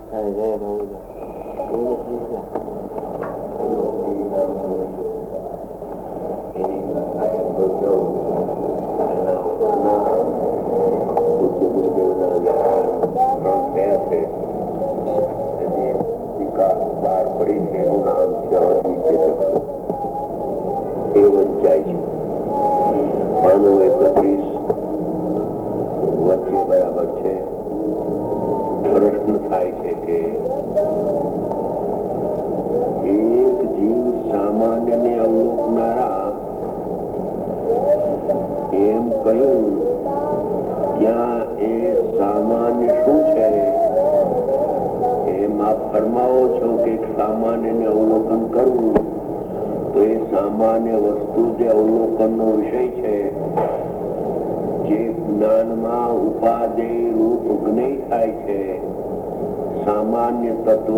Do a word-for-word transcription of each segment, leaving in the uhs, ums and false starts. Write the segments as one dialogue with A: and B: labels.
A: બહાર પડી છે એનું નામ છે એ વંચાય છે. માનો એકત્રીસ વચ્ચે બરાબર છે. પ્રશ્ન થાય છે કે એક જીવ સામાન્ય ને અવલોકનારા એમ કહ્યું, ત્યાં એ સામાન્ય શું છે? એમ આપ ફરમાવો છો કે સામાન્ય ને અવલોકન કરવું, તો એ સામાન્ય વસ્તુ જે અવલોકન નો વિષય છે, જે જ્ઞાનમાં ઉપાદેય રૂપ જ્ઞેય થાય છે, સામાન્ય તત્વ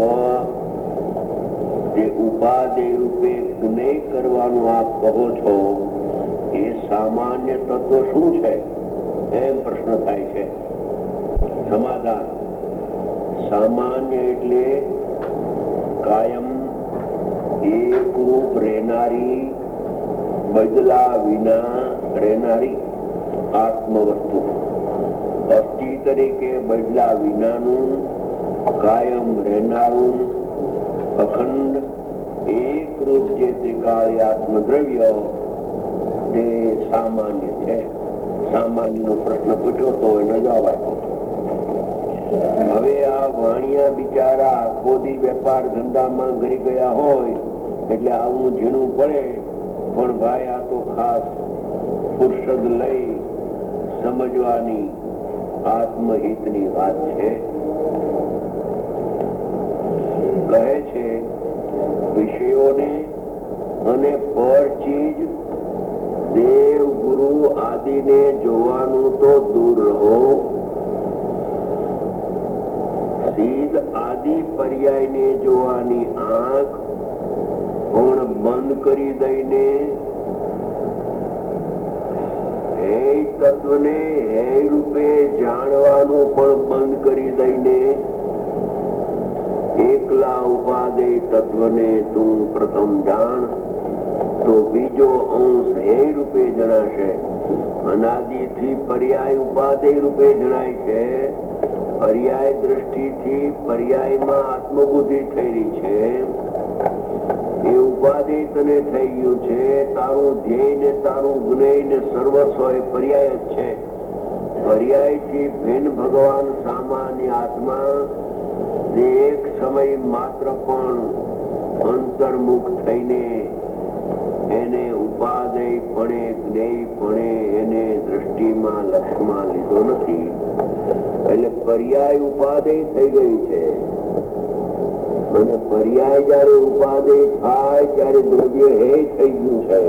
A: જે ઉપાદેય રૂપે જ્ઞેય કરવાનું આપ કહો છો, એ સામાન્ય તત્વ શું છે? એમ પ્રશ્ન થાય છે. સમાધાન: સામાન્ય એટલે કાયમ એક રૂપ રહેનારી, બદલા વિના રહેનારી આત્મવસ્તુ. અસ્થિ તરીકે બદલા વિનાનું, કાયમ રહેનારું, અખંડ એક રૂપ જે ત્રિકાળી આત્મદ્રવ્ય, તે સામાન્ય છે. સામાન્ય નો પ્રશ્ન પૂછ્યો તો એનો જવાબ આપ્યો. હવે આ વાણિયા બિચારા આખો દી વેપાર ધંધામાં ગઈ ગયા હોય એટલે આવું ઝીણું પડે, પણ ભાઈ આ તો ખાસ ફુરસદ લઈ સમજવાની આત્મહિતની વાત છે. કહે છે વિષયોને અને પર ચીજ, દેવ ગુરુ આદિને જોવાનું તો દૂર રહો, સીધ આદિ પર્યાય ને જોવાની આંખ પણ બંધ કરી દઈને, હે તત્વને હે રૂપે જાણવાનું પણ બંધ કરી દઈને, એકલા ઉપાદેય તત્વને તું પ્રથમ જાણ, તો બીજો અંશ હે રૂપે જણાશે. અનાદિથી પર્યાય ઉપાદેય રૂપે જણાય છે. પર્યાય દ્રષ્ટિથી પર્યાયમાં આત્મબુદ્ધિ થયેલી છે, એ ઉપાદેય તને થઈ ગયું છે. તારું ધ્યેય ને તારું જ્ઞેય ને સર્વસ્વ એ પર્યાય જ છે. પર્યાય થી ભિન્ન ભગવાન સામાન્ય આત્મા એક સમય માત્ર પણ અંતર્મુખ થઈને એને ઉપાદેય પણે જ્ઞેય પણે એને દ્રષ્ટિમાં લક્ષમાં લીધો નથી. એટલે પર્યાય ઉપાદેય થઈ ગઈ છે. અને પર્યાય જયારે ઉપાદેય થાય ત્યારે દ્રવ્ય હે થઈ ગયું છે.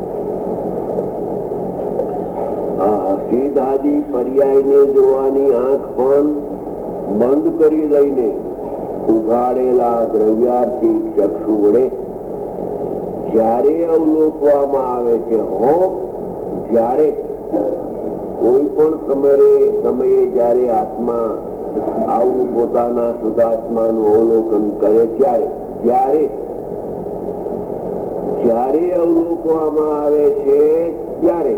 A: સીધાદી પર્યાય ને જોવાની આંખ પણ બંધ કરી લઈને ઉઘાડેલા દ્રવ્યાર્થી ચક્ષુ વડે જયારે અવલોકવામાં આવે છે, હો જયારે કોઈ પણ સમયે સમયે જયારે આત્મા આવું પોતાના શુદ્ધાત્માનું અવલોકન કરે ત્યારે જયારે જયારે અવલોકવામાં આવે છે ત્યારે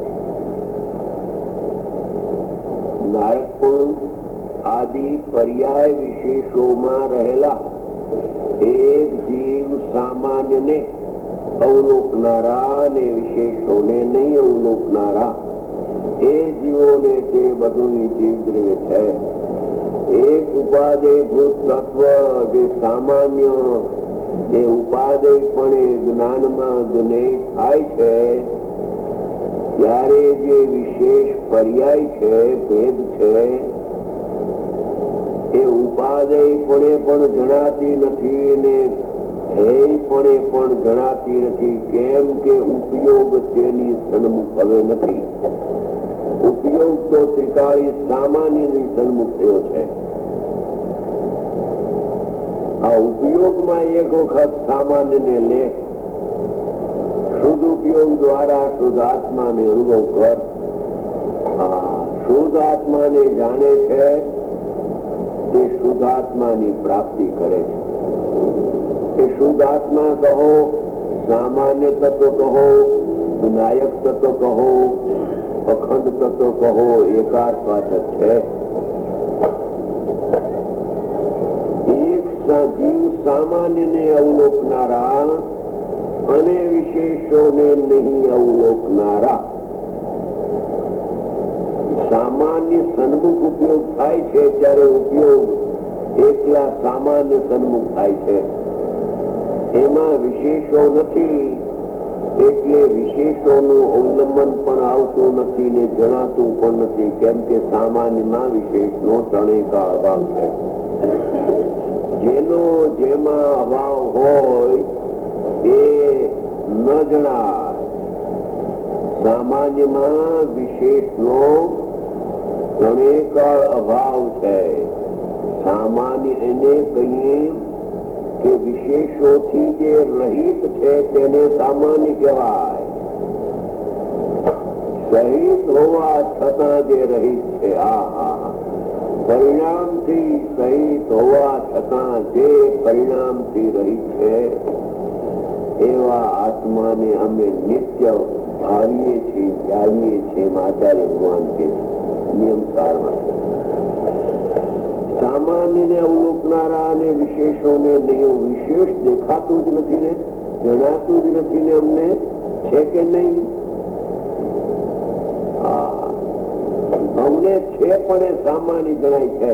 A: નારકપણ આદિ પર્યાય વિશેષોમાં રહેલા એક જીવ સામાન્યને અવલોકનારા અને વિશેષોને નહીં અવલોકનારા એ જીવોને તે બધું જીવ દ્રવ્ય છે. એક ઉપાદેય ભૂત તત્વ જે સામાન્ય જે ઉપાદેયપણે જ્ઞાનમાં જ્ઞેય થાય છે, ત્યારે જે વિશેષ પર્યાય છે, ભેદ છે, એ ઉપાદેયપણે પણ જણાતી નથી અને ધ્યેયપણે પણ જણાતી નથી. કેમ કે ઉપયોગ તેની સન્મુખ હવે નથી. ઉપયોગ તો ત્રિકાળી સામાન્ય ની સન્મુખ થયો છે. આ ઉપયોગમાં એક વખત સામાન્ય ને લે, શુદ્ધ ઉપયોગ દ્વારા શુદ્ધ આત્માને અનુભવ કર. શુદ્ધ આત્માને જાણે છે તે શુદ્ધાત્માની પ્રાપ્તિ કરે છે. એ શુદ્ધાત્મા કહો, સામાન્ય તત્વ કહો, વિનાયક તત્વ કહો, અખંડ તત્વ કહો, એકાત્મા છે. એક જીવ સામાન્યને અવલોકનારા અને વિશેષોને નહીં અવલોકનારા. સામાન્ય સન્મુખ ઉપયોગ થાય છે ત્યારે ઉપયોગ એકલા સામાન્ય સન્મુખ થાય છે. એમાં વિશેષો નથી એટલે વિશેષોનું અવલંબન પણ આવતું નથી ને જણાતું પણ નથી, કેમ કે સામાન્યમાં વિશેષનો ત્રણેકા અભાવ છે. જેનો જેમાં અભાવ હોય એ ન જણાય. સામાન્યમાં વિશેષનો ત્રણેકા અભાવ છે. સામાન્ય એને કહીએ કે વિશેષોથી જે રહિત છે તેને સામાન્ય કહેવાય. સહિત હોવા છતાં જે રહિત છે, આ પરિણામથી સહિત હોવા છતાં જે પરિણામથી રહિત છે એવા આત્માને અમે નિત્ય ભાવીએ છીએ, જાણીએ છીએ. આચાર્ય ભગવાન કે નિયમ સારમાં સામાન્યને અવલોકનારા અને વિશેષોને નહીં. વિશેષ દેખાતું જ નથી ને, જણાતું જ નથી ને અમને, છે કે નહીં? અમને છે પણ એ સામાન્ય ગણાય છે.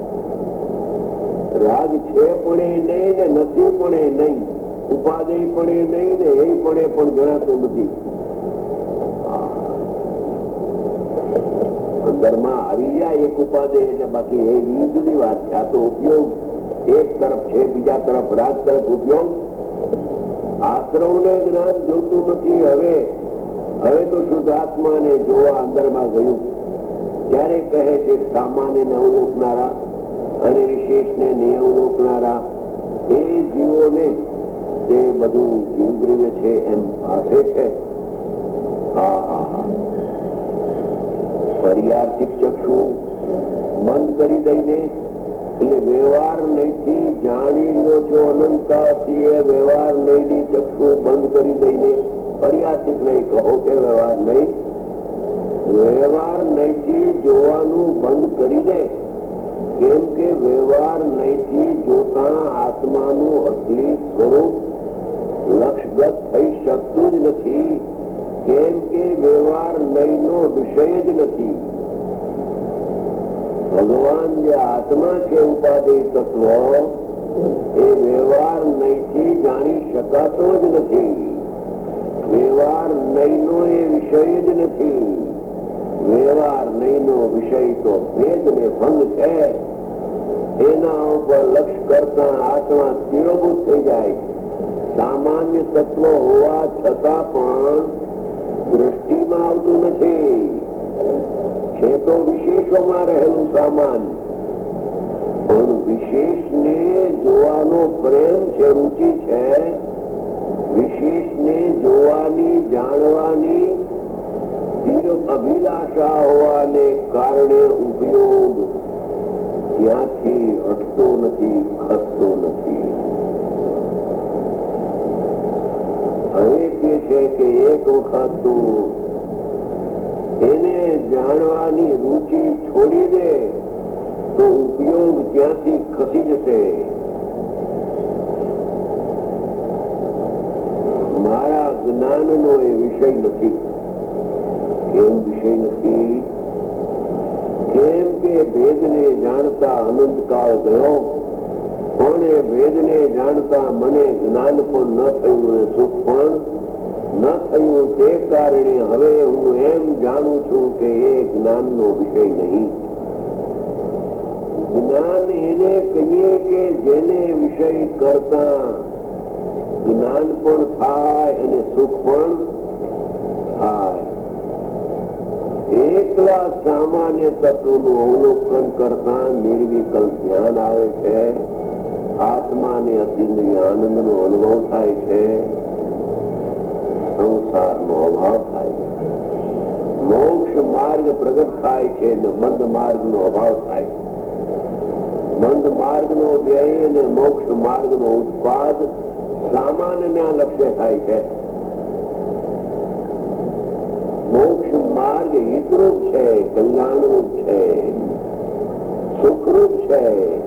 A: રાગ છે પણ એ નહીં ને નથી પણ એ નહીં, ઉપાધિ પણ એ નહીં ને એ પણ એ પણ જણાતું નથી. અંદરમાં આવી જાય એક ઉપાધિ એટલે બાકી એ જુદી વાત છે. આ તો ઉપયોગ એક તરફ છે, બીજા તરફ રાગ તરફ ઉપયોગ. આશ્રવને જ્ઞાન જોતું નથી. હવે હવે તો શુદ્ધાત્માને જોવા અંદરમાં ગયું ત્યારે કહે છે સામાન્ય અવલોકનારા અને વિશેષને નહીં અવલોકનારા એ જીવોને તે બધું ઇન્દ્રિય છે એમ પાસે છે. હા હા હા પર્યાર્થિક ચક્ષુ બંધ કરી દઈને એટલે વ્યવહાર નહીથી જાણી લો છો અનંતાથી એ વ્યવહાર નહીની ચક્ષુ બંધ કરી દઈને પર્યાર્થિક નહીં કહો કે વ્યવહાર નહીં, વ્યવહાર નહીથી જોવાનું બંધ કરી દે. કેમ કે વ્યવહાર નહીથી જોતા આત્માનું અસલી સ્વરૂપ લક્ષગત થઈ શકતું જ નથી. કેમ કે વ્યવહાર નહીનો વિષય જ નથી. ભગવાન જે આત્મા છે ઉપાધિ તત્વ એ વ્યવહાર નહીથી જાણી શકાતો જ નથી. વ્યવહાર નહીનો એ વિષય જ નથી. વ્યવહાર નહીનો વિષય તો ભેદ ને ભંગ છે. એના ઉપર લક્ષ કરતા આત્મા સ્થિરોભૂત થઈ જાય. સામાન્ય તત્વ હોવા છતાં પણ દ્રષ્ટિમાં આવતું નથી. છે તો વિશેષોમાં રહેલું સામાન્ય, પણ વિશેષને જોવાનો પ્રેમ છે, રુચિ છે. વિશેષને જોવાની જાણવાની અભિલાષા હોવાને કારણે ઉપયોગ ત્યાંથી હટતો નથી, ખસતો નથી. હવે કે છે કે એક વખત એને જાણવાની રુચિ છોડી દે તો ઉપયોગ ત્યાંથી ખસી જશે. મારા જ્ઞાનનો એ વિષય નથી. કેમ વિષય નથી? કેમ કે ભેદને જાણતા અનંતકાળ ગયો, પણ એ ભેદને જાણતા મને જ્ઞાન પણ ન થયું અને સુખ પણ ન થયું. તે કારણે હવે હું એમ જાણું છું કે એ જ્ઞાનનો વિષય નહીં. જ્ઞાન એને કહીએ કે જેને વિષય કરતા જ્ઞાન પણ થાય અને સુખ પણ થાય. એકલા સામાન્ય તત્વનું અવલોકન કરતા નિર્વિકલ્પ ધ્યાન આવે છે. આત્માને અતિન્દ્રિય આનંદનો અનુભવ થાય છે. સંસારનો અભાવ થાય છે. મોક્ષ માર્ગ પ્રગટ થાય છે અને બંધ માર્ગનો અભાવ થાય છે. બંધ માર્ગ નો વ્યય અને મોક્ષ માર્ગ નો ઉત્પાદ સામાન્ય લક્ષ્ય થાય છે. મોક્ષ માર્ગ હિતરૂપ છે, કલ્યાણરૂપ છે, સુખરૂપ છે.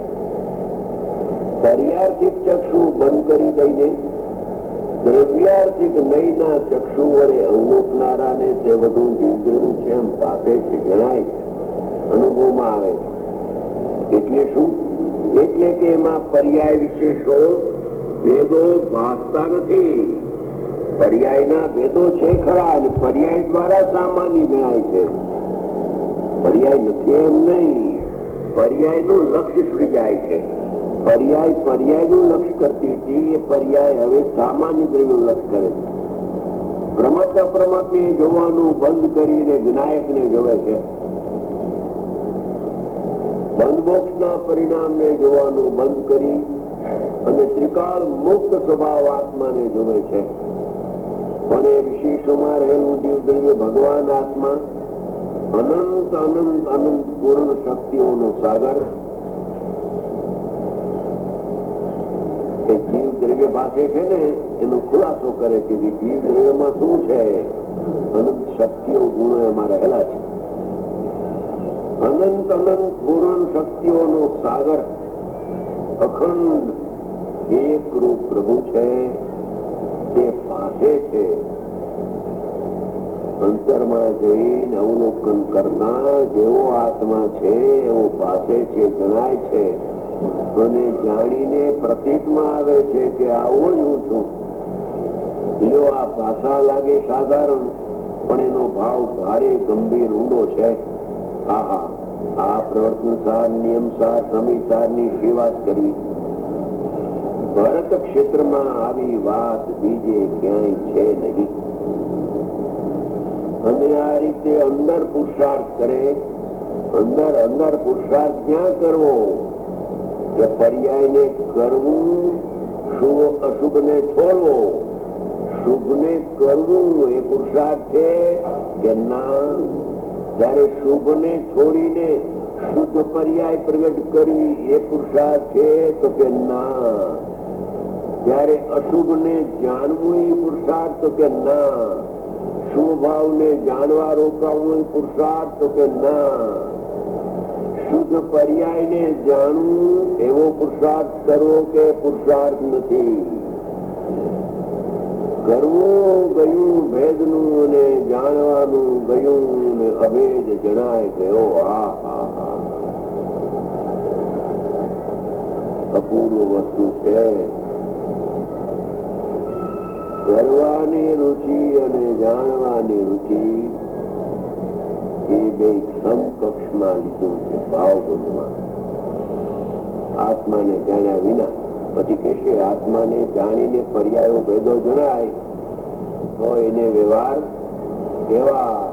A: પર્યાર્થિક ચક્ષુ બંધ કરી દઈને દ્રવ્યાર્થિક નયના ચક્ષુ વડે અવલોકનારાને તે બધું જીવજેવું છે એમ પાસે છે, જણાય છે, અનુભવમાં આવે છે. એટલે શું? એટલે કે એમાં પર્યાય વિશેષો ભેદો ભાસતા નથી. પર્યાયના ભેદો છે ખરા, અને પર્યાય દ્વારા સામાન્ય ગણાય છે. પર્યાય નથી એમ નહીં, પર્યાયનું લક્ષ્ય છૂટી જાય છે. પર્યાય પર્યાયનું લક્ષ્ય કરતી હતી, એ પર્યાય હવે સામાન્ય દ્રવ્યનું લક્ષ્ય કરે છે. પ્રમત અપ્રમતને જોવાનું બંધ કરીને વિનાયકને જોવે છે. બંધમોક્ષના પરિણામને જોવાનું બંધ કરી અને ત્રિકાળ મુક્ત સ્વભાવ આત્માને જોવે છે. પણ એ વિશેષોમાં રહેલું જીવ દ્રવ્ય ભગવાન આત્મા અનંત અનંત અનંત પૂર્ણ શક્તિઓનો સાગર એ જીવ દ્રવ્ય પાસે છે ને એનો ખુલાસો કરે છે કે જીવ દ્રવ્યમાં શું છે? અનંત શક્તિઓ ગુણો એમાં રહેલા છે. અનંત અનંત પૂર્ણ શક્તિઓનો સાગર અખંડ એક રૂપ પ્રભુ છે, તે પાસે છે. અંતરમાં જઈને અવલોકન કરનાર જેવો આત્મા છે એવો પાસે છે, જણાય છે. અને જાણીને પ્રતીકમાં આવે છે કે આવો જ હું છું. જો આ ભાષા લાગે સાધારણ, પણ એનો ભાવ ભારે ગંભીર ઊંડો છે. આહા, આ પ્રવર્તનસાર નિયમસાર સમિસારની સેવા જ કરવી. ભરત ક્ષેત્રમાં આવી વાત બીજે ક્યાંય છે નહીં. અને આ રીતે અંદર પુરુષાર્થ કરે. અંદર અંદર પુરુષાર્થ ક્યાં કરવો? કે પર્યાયને કરવું, શુભ અશુભ ને છોડવો. શુભ ને કરવું એ પુરુષાર્થ છે કે ના? જયારે શુભ ને છોડીને શુદ્ધ પર્યાય પ્રગટ કરવી એ પુરુષાર્થ છે તો કે ના? જયારે અશુભ ને જાણવું એ પુરુષાર્થ તો કે ના? શુભ ભાવ ને જાણવા રોકાવવું એ પુરુષાર્થ તો કે ના? શુદ્ધ પર્યાય ને જાણવું એવો પુરુષાર્થ કરવો કે પુરુષાર્થ નથી? કરવું ગયું ભેદનું અને જાણવાનું ગયું ને અભેદ જણાય ગયો. આ હા હા અપૂર્વ વસ્તુ છે. કરવાની રુચિ અને જાણવાની રુચિ એ બે સમકક્ષમાં લીધું છે ભાવબોધમાં. આત્માને જાણ્યા વિના પછી કહેશે આત્માને જાણીને પર્યાયો ભેદો જણાય તો એને વ્યવહાર કહેવાય.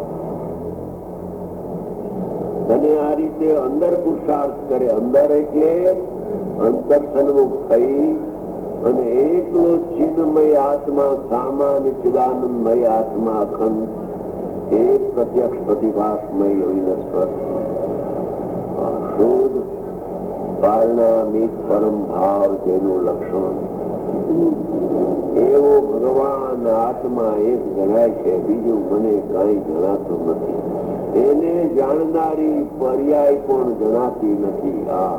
A: અને આ રીતે અંદર પુરુષાર્થ કરે. અંદર એટલે અંતર સન્મુખ થઈ અને એકલો ચિન્મય આત્મા સામાન્ય ચિદાનંદમય આત્મા અખંડ એક પ્રત્યક્ષ પ્રતિભાસમય અવિનશ્વર શુદ્ધ પારણામિક પરમ ભાવ જેનું લક્ષણ એવો ભગવાન આત્મા એક જણાય છે. બીજું મને કઈ જણાતું નથી. એને જાણનારી પર્યાય પણ જણાતી નથી. આ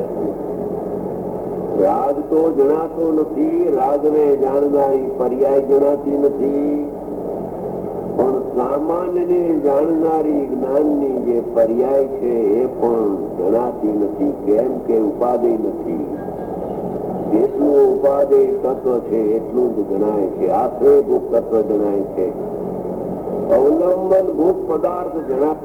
A: રાગ તો જણાતો નથી, રાગને જાણનારી પર્યાય જણાતી નથી. પણ સામાન્ય ને જાણનારી જ્ઞાનની જે પર્યાય છે એ પણ જણાતી નથી. કેમ કે ઉપાદેય નથી. જેટલું ઉપાદેય તત્વ છે એટલું જ જણાય છે. આશ્રય ભૂત તત્વ જણાય છે. અવલંબન ભૂત પદાર્થ જણાય.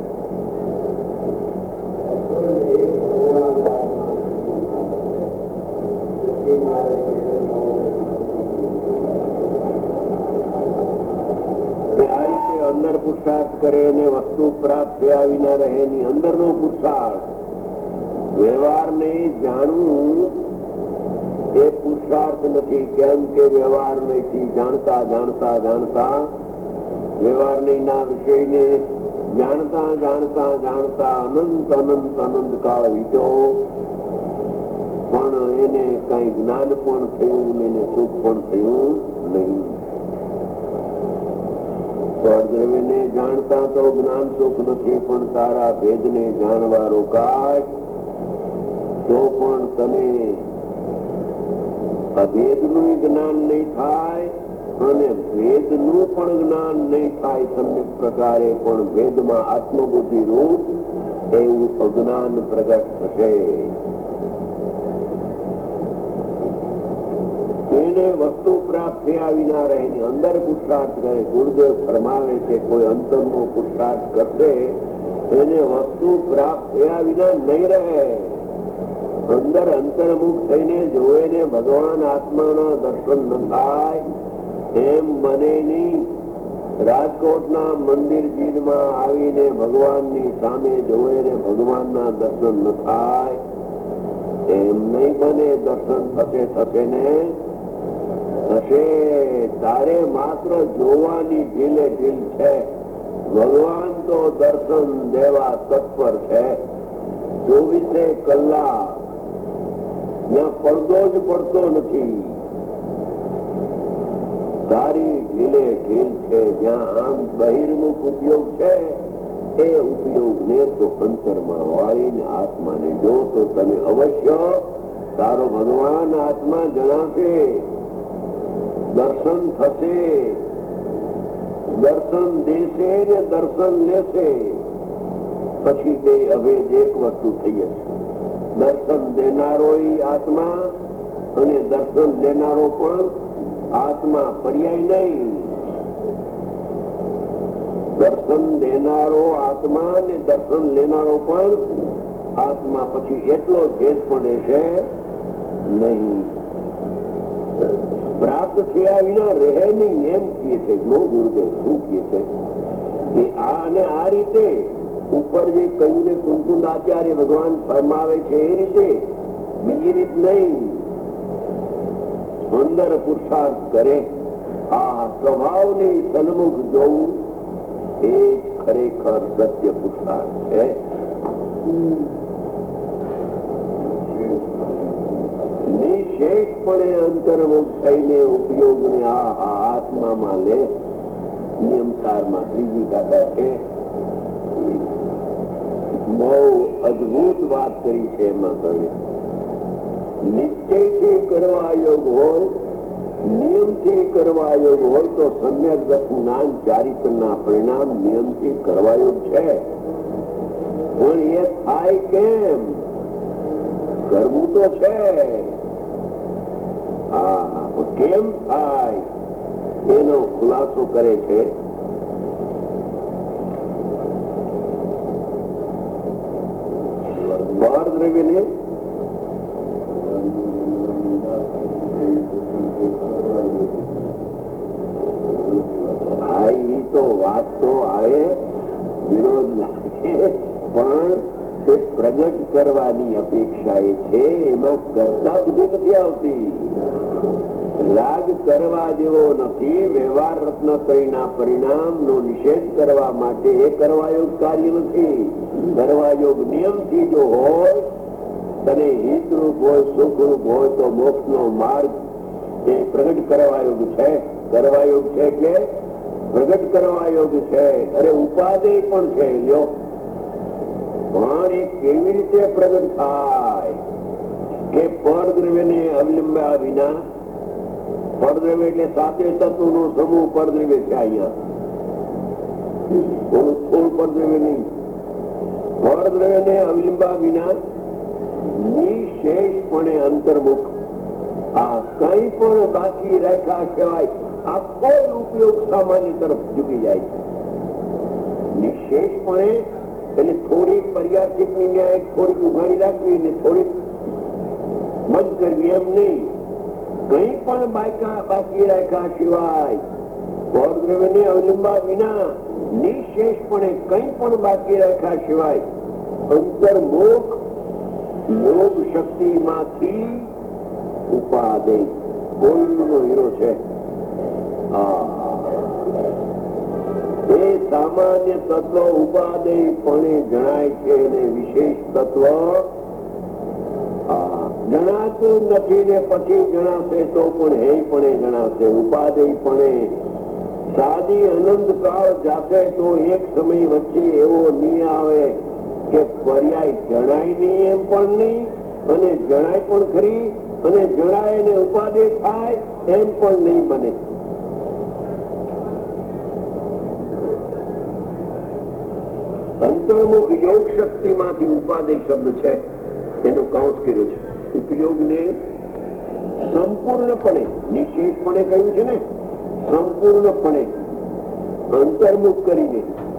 A: અંદર પુરુષાર્થ કરે અને વસ્તુ પ્રાપ્ત થયા વિના રહે ની અંદર નો પુરુષાર્થ. વ્યવહાર ને જાણવું એ પુરુષાર્થ નથી. કેમ કે વ્યવહાર નથી જાણતા જાણતા જાણતા વ્યવહાર નહીં ના વિષયને જાણતા જાણતા જાણતા અનંત અનંત અનંત કાળ વીત્યો પણ એને કઈ જ્ઞાન પણ થયું એને સુખ પણ થયું નહીં. સ્વર્ગદ્રવ્યને જાણતા તો જ્ઞાન સુખ નથી, પણ તારા ભેદને જાણવા રોકાય તો પણ તને અભેદનું જ્ઞાન નહીં થાય અને ભેદનું પણ જ્ઞાન નહીં થાય. સમ્યક પ્રકારે પણ ભેદમાં આત્મબુદ્ધિ રૂપ એવું અજ્ઞાન પ્રગટ થશે. એને વસ્તુ પ્રાપ્ત થયા વિના રહે, અંદર પુરુષાર્થ કરે. ગુરુદેવ ફરમાવે છે કોઈ અંતરનો પુરુષાર્થ કરશે એને વસ્તુ પ્રાપ્ત થયા વિના નહીં રહે. અંદર અંતર્મુખ થઈને જોવે ને ભગવાન આત્માના દર્શન ન થાય એમ મને નહીં. રાજકોટના મંદિર જીરમાં આવીને ભગવાનની સામે જોવે ને ભગવાનના દર્શન ન થાય એમ નહીં બને. દર્શન થશે થશે ને થશે. તારે માત્ર જોવાની ઢીલે ઢીલ છે. ભગવાન તો દર્શન દેવા તત્પર છે. ચોવીસે કલાક ત્યાં પડદો જ પડતો નથી. તારી ઢીલે ઢીલ છે. જ્યાં આમ બહિર્મુખ ઉપયોગ છે એ ઉપયોગ ને તો અંતરમાં વાળીને આત્માને જો તો તમે અવશ્ય તારો ભગવાન આત્મા જણાશે. દર્શન થશે. દર્શન દેશે ને દર્શન લેશે. પછી બે અભેદ એક વસ્તુ થઈ જશે. દર્શન દેનારો આત્મા અને દર્શન લેનારો પણ આત્મા. પર્યાય નહીં. દર્શન દેનારો આત્મા અને દર્શન લેનારો પણ આત્મા. પછી એટલો ભેદ પડે છે નહીં. પ્રાપ્ત થયા વિના રહે નહીં એમ કહે છે. નો ગુરુદેવ શું કહે છે કે આ અને આ રીતે ઉપર જે કહ્યું ને કુંકુંદ આચાર્ય ભગવાન ફરમાવે છે એ રીતે, બીજી રીત નહીં. અંદર પુરુષાર્થ કરે. આ સ્વભાવની સન્મુખ જોવું એ ખરેખર સત્ય પુરુષાર્થ છે. નિશેષપણે અંતર્મુખ થઈને ઉપયોગને આ આત્મામાં લે. નિયમસારમાં ત્રીજી ગાથા છે. બહુ અદભુત વાત કરી છે એમાં કહે નિશ્ચયથી કરવા યોગ હોય, નિયમથી કરવા યોગ હોય તો સમ્યક જ્ઞાન ચારિત્રના પરિણામ નિયમથી કરવા યોગ છે. પણ એ થાય કેમ? કરવું તો છે. હા, કેમ થાય એનો ખુલાસો કરે છે. બહાર દ્રવ્યને તો વાત તો આવે, વિરોધ લાગે, પણ તે પ્રગટ કરવાની અપેક્ષા એ છે. એમાં કરતા બધી નથી આવતી. રાગ કરવા જેવો નથી. વ્યવહાર રત્ન પરિણામ પરિણામ નો નિષેધ કરવા માટે એ કરવા યોગ કાર્ય નથી. કરવા યોગ નિયમથી જો હોય, તને હિતરૂપ હોય, સુખરૂપ હોય તો મોક્ષ નો માર્ગ એ પ્રગટ કરવા યોગ છે. કરવા યોગ છે કે પ્રગટ કરવા યોગ છે. અરે ઉપાદેય પણ છે. લ્યો, પણ એ કેવી રીતે પ્રગટ થાય કે પરદ્રવ્યને અવલંબ્યા વિના. પરદ્રવ્ય એટલે સાતે તત્વ નો સમૂહ પરદ્રવ્ય છે. અહીંયા થોડું પરદ્રવ્ય નહીં. પરદ્રવ્યને અવલંબ્યા વિના નિશેષપણે અંતર્મુખ આ કઈ પણ બાકી રાખ્યા સિવાય આખો ઉપયોગ સામાન્ય તરફ ઝૂકી જાય છે. નિશેષપણે એટલે થોડીક પર્યાપ્તિક ન્યાય થોડીક ઉઘાડી રાખવી ને થોડીક બંધ કરવી એમ નહીં. કઈ પણ બાકી રાખ્યા સિવાય પરદ્રવ્યને અવલંબા વિના નિશેષપણે કઈ પણ બાકી રાખ્યા સિવાય અંતર્મુખ યોગ શક્તિ માંથી ઉપાદેય ગોલ્ડનો હીરો છે. એ સામાન્ય તત્વ ઉપાદેય પણ જણાય છે અને વિશેષ તત્વ જણાતું નથી ને પછી જણાશે તો પણ હે પણ જણાશે. ઉપાદેય પણ સાદી અનંત કાળ જાતે તો એક સમય વચ્ચે એવો નહીં આવે કે પર્યાય જણાય નહીં એમ પણ નહીં, અને જણાય પણ ખરી, અને જણાય ને ઉપાદેય થાય એમ પણ નહીં બને. અંતર્મુખ યોગ શક્તિ માંથી ઉપાદેય શબ્દ છે એનો કાઉન્સ કર્યો છે. ઉપયોગ ને સંપૂર્ણપણે, નિશ્ચિતપણે કહ્યું છે ને, સંપૂર્ણપણે અંતર્મુખ કરીને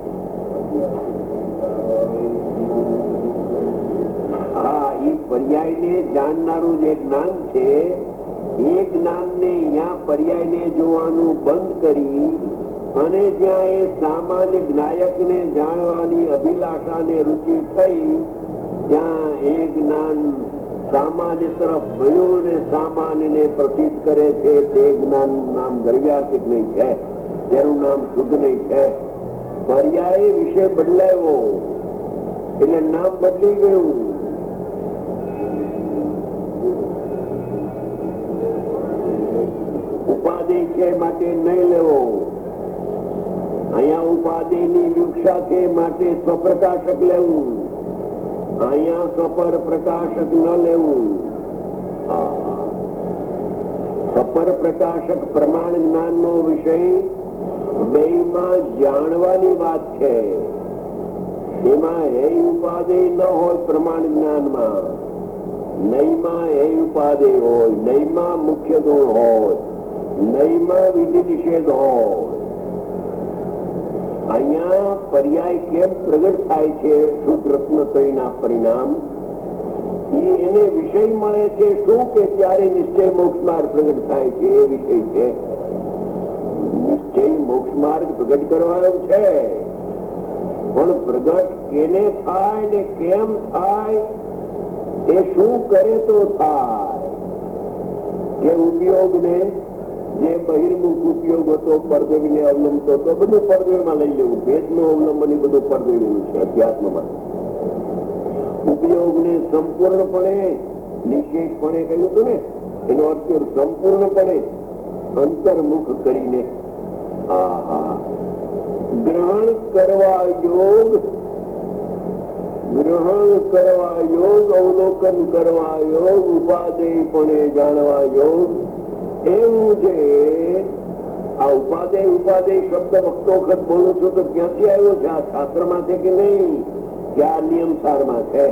A: હા એ પર્યાય ને જાણનારું જે જ્ઞાન છે એ જ્ઞાન ને અહીંયા પર્યાય ને જોવાનું બંધ કરી અને જ્યાં એ સામાન્ય જ્ઞાયક ને જાણવાની અભિલાષા ને રુચિ થઈ ત્યાં એ જ્ઞાન સામાન્ય તરફ ભયું ને સામાન્ય ને પ્રતીત કરે છે. તે જ્ઞાન નામ દ્રવ્યાર્થિક નહીં છે, તેનું નામ શુદ્ધ નહીં છે. પર્યાય વિષય બદલાયો એટલે નામ બદલી ગયું. ઉપાદેય છે માટે નહીં લેવો. અહીંયા ઉપાદેય ની વિક્ષા છે માટે સ્વપ્રકાશક લેવું, અહીંયા સપર પ્રકાશક ન લેવું. સપર પ્રકાશક પ્રમાણ જ્ઞાન નો વિષય બે માં જાણવાની વાત છે. એમાં હે ઉપાદેય ન હોય પ્રમાણ જ્ઞાનમાં, નહીમાં હે ઉપાદેય હોય, નહીમાં મુખ્ય ગુણ હોય, નહીમાં વિધિ નિષેધ હોય. અહીંયા પર્યાય કેમ પ્રગટ થાય છે? શુદ્ધ રત્નત્રયના પરિણામ એને વિષય મળે છે શું કે ત્યારે નિશ્ચય મોક્ષ માર્ગ પ્રગટ થાય છે એ વિષય છે. નિશ્ચય મોક્ષ માર્ગ પ્રગટ કરવાનો છે, પણ પ્રગટ કેને થાય ને કેમ થાય એ શું કરે તો થાય કે ઉપયોગ ને જે બહિર્મુખ ઉપયોગ હતો પરદેવી ને અવલંબતો તો બધું પરદેવીમાં લઈ લેવું. ભેદ નું અવલંબન એ બધું પરદેવીનું છે અધ્યાત્મમાં. ઉપયોગ ને સંપૂર્ણપણે નિશ્ચિતપણે કહ્યું હતું ને, એનો અર્થ સંપૂર્ણપણે અંતર્મુખ કરીને ગ્રહણ કરવા યોગ, ગ્રહણ કરવા યોગ, અવલોકન કરવા યોગ, ઉપાદેયપણે જાણવા યોગ. એવું છે આ ઉપાદેય ઉપાદેય શબ્દ વખતો વખત બોલું છું તો ક્યાંથી આવ્યો છે? આ શાસ્ત્ર માં છે કે નહીં? ક્યાં નિયમ સાર માં છે?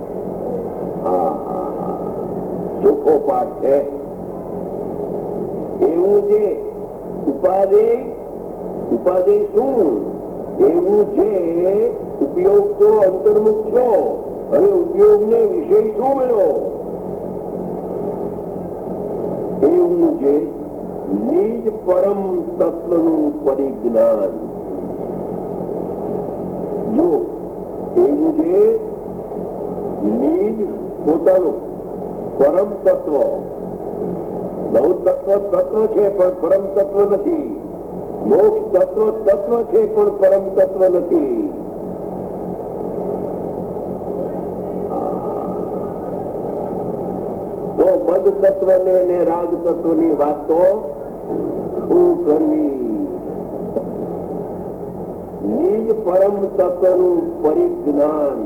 A: ચોખ્ખો પાઠ છે. એવું છે ઉપાદેય, ઉપાદેય શું? એવું છે ઉપયોગ તો અંતર્મુખ છો, હવે ઉપયોગ ને વિષય શું મળ્યો? એવું છે નિજ પરમ તત્વ નું પરિજ્ઞાન. જો એવું છે નિજ પોતાનું પરમ તત્વ, બહુ તત્વ તત્વ છે પણ પરમ તત્વ નથી. મોક્ષ તત્વ તત્વ છે પણ પરમ તત્વ નથી. તો મદ તત્વ ને રાગ તત્વ ની વાતો શું કરવી? નિજ પરમ તત્વ નું પરિજ્ઞાન,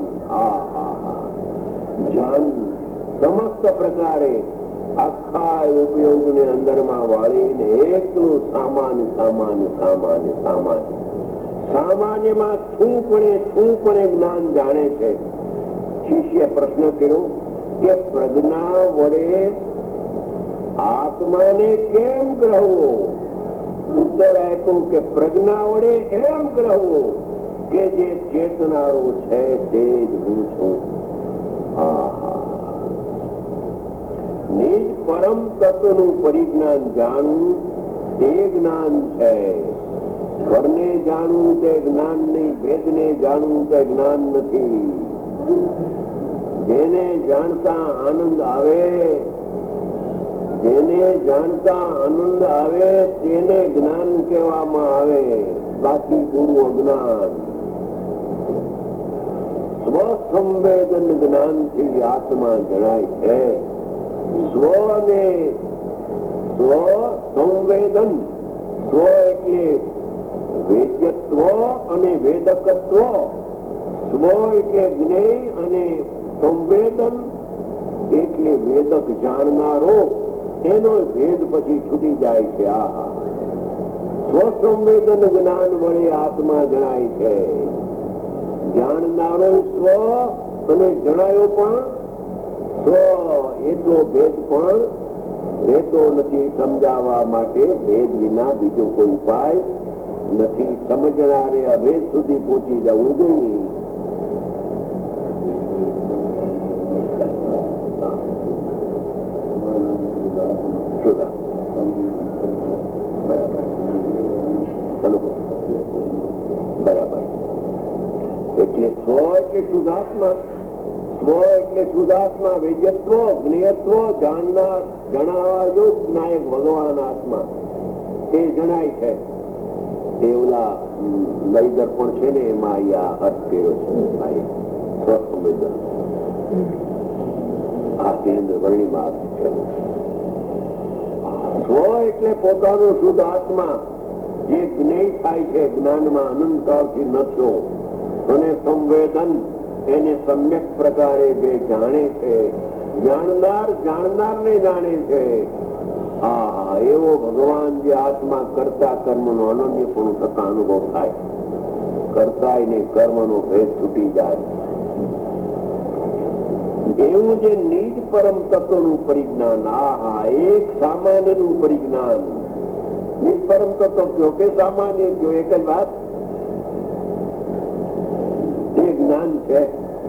A: જાન સમસ્ત પ્રકારે આખા ઉપયોગ ને અંદર માં વાળીને એકલું સામાન્ય સામાન્ય સામાન્ય સામાન્ય સામાન્યમાં છૂપણે છૂપણે જ્ઞાન જાણે છે. શિષ્ય પ્રશ્ન કર્યો કે પ્રજ્ઞા વડે આત્માને કેમ ગ્રહવો? ઉત્તર આપ્યો કે પ્રજ્ઞા વડે એમ ગ્રહવો કે જે ચેતનારો છે તે જ હું છું. નિજ પરમ તત્વ નું પરિજ્ઞાન જાણવું તે જ્ઞાન છે. ઘરને જાણવું તે જ્ઞાન નહીં, ભેદને જાણવું તે જ્ઞાન નથી. જેને જાણતા આનંદ આવે, જેને જાણતા આનંદ આવે તેને જ્ઞાન કહેવામાં આવે, બાકી પૂરું અજ્ઞાન. સ્વસંવેદન જ્ઞાન થી આત્મા જણાય છે. સ્વ અને સ્વ સંવેદન. સ્વ એટલે વેદ્યત્વ અને વેદકત્વ. સ્વ એટલે જ્ઞેય અને સંવેદન એટલે વેદક જાણનારો. એનો ભેદ પછી છૂટી જાય છે. આ સ્વસંવેદન જ્ઞાન વડે આત્મા જણાય છે. જાણનારો સ્વ અને જણાયો પણ સ્વ. એટલો ભેદ પણ રહેતો નથી. સમજાવવા માટે ભેદ વિના બીજો કોઈ ઉપાય નથી. સમજનારે અભેદ સુધી પહોંચી જવું જોઈએ. બરાબર. એટલે સ્વ એટલે શુદ્ધાત્મા. સ્વ એટલે શુદ્ધાત્મા, વેદ્યત્વ, જ્ઞેયત્વ, જાણનાર, જણાવવા યોગ નાયક ભગવાન આત્મા તે જણાય છે. તે ઓલા લઈ દર્પણ છે ને એમાં અહીંયા અર્થ કર્યો છે. સ્વસંવેદન આ કેન્દ્ર વર્ણિમાં છે. સ્વ એટલે પોતાનો શુદ્ધ આત્મા જે જ્ઞેય થાય છે, જ્ઞાનમાં અનંતકાળથી નશો. અને સંવેદન એને સમ્યક પ્રકારે જે જાણે છે. જાણનાર જાણનાર ને જાણે છે. હા, એવો ભગવાન જે આત્મા કરતા કર્મનો અનન્યપણું થતા અનુભવ થાય. કરતા ને કર્મનો ભેદ છૂટી જાય. એવું જે નિજ પરમ તત્વનું પરિજ્ઞાન. આ હા, એક સામાન્યનું પરિજ્ઞાન. નિજ પરમ તત્વ કયો કે સામાન્ય કયો, એક જ વાત. એ જ્ઞાન છે.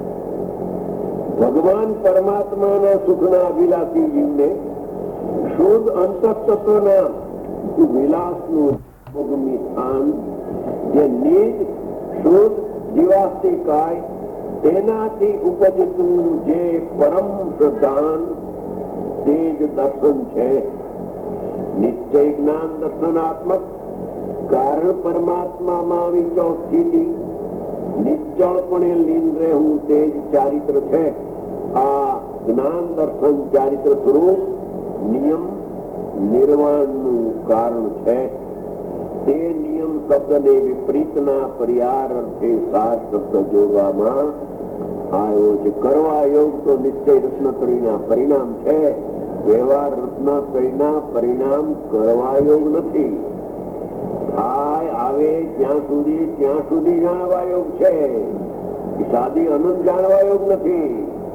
A: ભગવાન પરમાત્માના સુખના અભિલાષી જીવને શુદ્ધ અંતઃતત્વના વિલાસનું સ્થાન જે નિજ શુદ્ધ જીવાસ્તિકાય તેનાથી ઉપજતું જે પરમ પ્રધાન તે જ દર્શન છે. નિશ્ચય જ્ઞાન દર્શનાત્મક. કારણ પરમાત્મામાં વિચો સ્થિતિ નિશ્ચળપણે લીન રહેવું તે જ ચારિત્ર છે. આ જ્ઞાન દર્શન ચારિત્ર સ્વરૂપ નિયમ નિર્વાણનું કારણ છે. તે નિયમ શબ્દને વિપરીતના પરિહાર અર્થે સાર શબ્દ જોવામાં આવ્યો છે. કરવા યોગ તો નિશ્ચય રત્નકરીના પરિણામ છે. વ્યવહાર રત્નકરીના પરિણામ કરવા યોગ નથી. થાય આવે ત્યાં સુધી ત્યાં સુધી જાણવા યોગ છે. સાદી અનંત જાણવા યોગ નથી.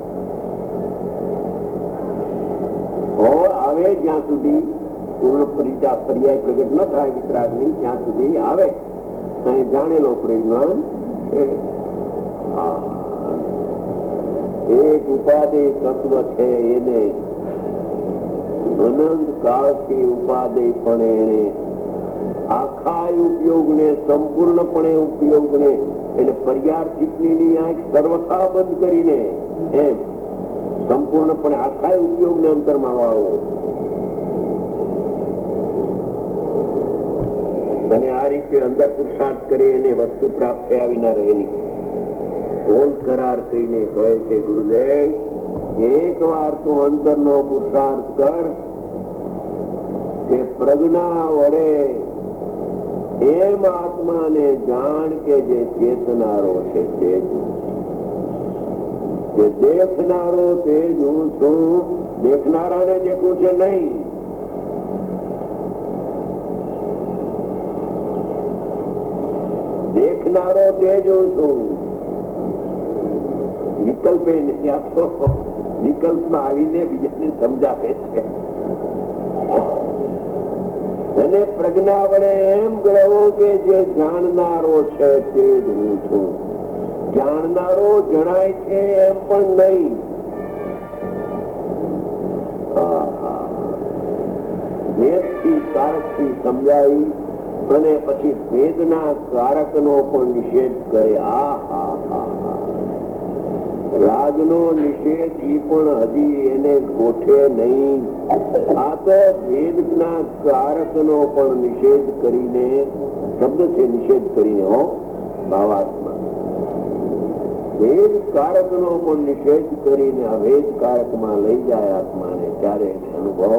A: આવે જ્યાં સુધી પૂર્ણ પરિચા પર્યાય પ્રગટ ન થાય વિતરાગની ત્યાં સુધી આવે અને જાણેલો પરિજ્ઞાન છે. એક ઉપાદેય તત્વ છે. એને અનંત કાળથી ઉપાદેય પણ એને આખા ઉપયોગને સંપૂર્ણપણે ઉપયોગને એટલે પર્યાર્થિકની આંખ સર્વથા બંધ કરીને એમ સંપૂર્ણપણે આખા ઉપયોગને અંતરમાં વાળવો. અને આ રીતે અંદર પુરુષાર્થ કરી એને વસ્તુ પ્રાપ્ત થયા વિના રહેલી બોલ કરાર કરીને કહે છે ગુરુદેવ, એક વાર તું અંતરનો પુરુષાર્થ કર કે પ્રજ્ઞા વડે એમ આત્માને જાણ કે જે ચેતનારો છે તે જે દેખનારો તે જ હું છું. દેખનારાને દેખું છે નહીં. દેખનારો તે જ હું છું. વિકલ્પે નથી આપતો. વિકલ્પમાં આવીને બીજાને સમજાવે છે. અને પ્રજ્ઞા વડે એમ ગ્રહો કે જે જાણનારો છે તે જ હું છું. જાણનારો જણાય છે એમ પણ નહીં. વેદથી કારકથી સમજાવી અને પછી વેદના કારકનો પણ નિષેધ કરે. આ હા હા રાજનો નિષેધ ઈ પણ હજી એને ગોઠે નહીં. આ તો વેદના કારકનો પણ નિષેધ કરીને શબ્દ છે નિષેધ કરીને હો ભાવાત્મા ભેદ કારક નો પણ નિષેધ કરીને અભેદ કારક માં લઈ જાય આત્માને ત્યારે અનુભવ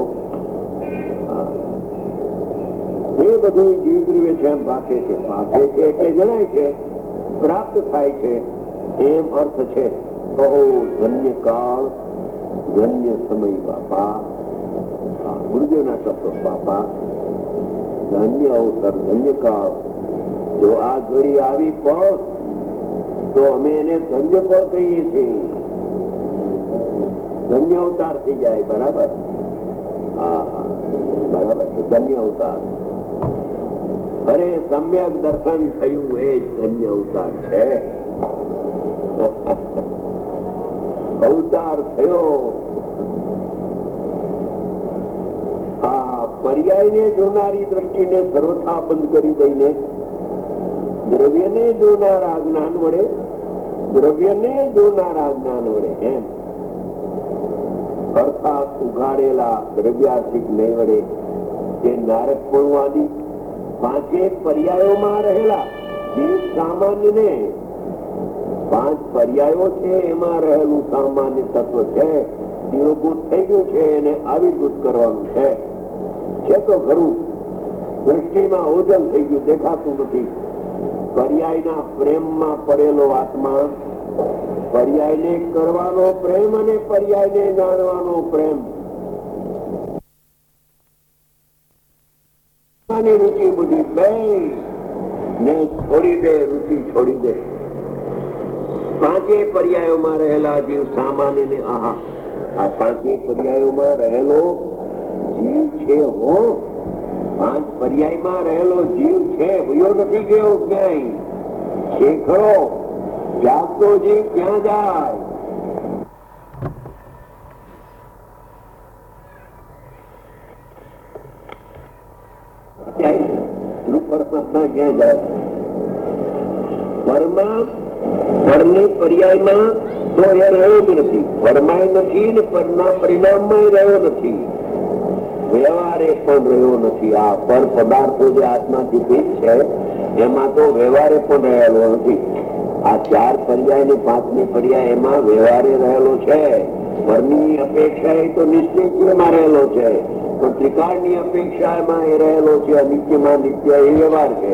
A: એ બધું જીવદ્રવ્ય છે એમ પાકે છે. પાકે છે એટલે જણાય છે, પ્રાપ્ત થાય છે એમ અર્થ છે. કહો ધન્ય કાળ, ધન્ય સમય બાપા, ગુરુદેવના શબ્દો બાપા, ધન્ય અવસર, ધન્ય કાળ. જો આ ઘડી આવી પણ તો અમે એને ધન્ય પણ કહીએ છીએ. ધન્ય અવતાર થઈ જાય. બરાબર? હા, બરાબર છે. ધન્ય અવતાર. અરે સમ્યક દર્શન થયું એ જ ધન્ય અવતાર છે. અવતાર થયો. આ પર્યાયને જોનારી દ્રષ્ટિને સર્વથા બંધ કરી દઈને દ્રવ્યને જોનારા જ્ઞાન વડે દ્રવ્યને જોનારા જ્ઞાન વડે એમ અર્થાત ઉઘાડેલા દ્રવ્યાર્થિક નહીં વડે તે નારક પૂર્વાદી પાંચે પર્યાયોમાં રહેલા જીવ સામાન્ય પાંચ પર્યાયો છે એમાં રહેલું સામાન્ય તત્વ છે. જીવભૂત થઈ ગયું છે એને આવિર્ભૂત કરવાનું છે. છે તો ખરું, દ્રષ્ટિમાં ઓજલ થઈ ગયું, દેખાતું નથી. પર્યાયના પ્રેમમાં પડેલો આત્મા, પર્યાયને કરવાનો પ્રેમ અને પર્યાયને જાણવાનો પ્રેમ, રુચિ બુદ્ધિ બે ને છોડી દે, રુચિ છોડી દે. પાંચે પર્યાયોમાં રહેલા જીવ સામાન્ય ને આહા આ પાંચે પર્યાયોમાં રહેલો જીવ છે. હો, પાંચ પર્યાયમાં રહેલો જીવ છે, ભયો નથી ગયો ક્યાંય છે ખરો. જાગતો જીવ ક્યાં જાય? ક્યાં જાય? પરમાં પરની પર્યાયમાં તો એ રહ્યો જ નથી. પરમાય નથી ને પરના પરિણામમાં રહ્યો નથી. વ્યવહારે પણ રહ્યો નથી. આ પર પદાર્થો જે આત્માથી ભેદ છે એમાં તો વ્યવહારે પણ રહેલો નથી. આ ચાર પર્યાય ને પાંચમી પર્યાય એમાં વ્યવહારે રહેલો છે. પરની અપેક્ષા એ તો નિશ્ચયમાં રહેલો છે, તો ત્રિકાળની અપેક્ષા એમાં એ રહેલો છે. અનિત્યમાં નિત્ય એ વ્યવહાર છે.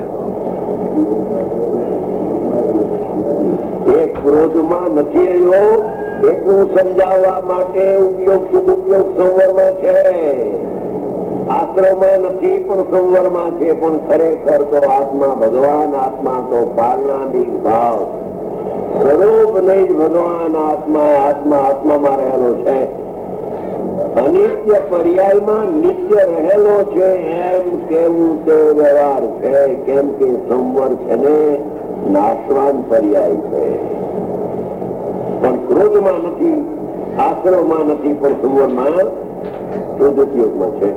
A: એક ક્રોધમાં નથી રહ્યો એટલું સમજાવવા માટે ઉપયોગ સદુપયોગ સંવરમાં છે. આશ્રમમાં નથી પણ સંવરમાં છે. પણ ખરેખર તો આત્મા ભગવાન, આત્મા તો પારણાદિક ભાવ સ્વરૂપ નહીં. ભગવાન આત્મા, આત્મા આત્મામાં રહેલો છે. અનિત્ય પર્યાયમાં નિત્ય રહેલો છે એમ કેવું તે વ્યવહાર છે. કેમ કે સંવર છે ને નાશવાન પર્યાય છે. પણ ક્રોધમાં નથી, આશ્રમમાં નથી, પણ સંવરમાં સદુપયોગમાં છે.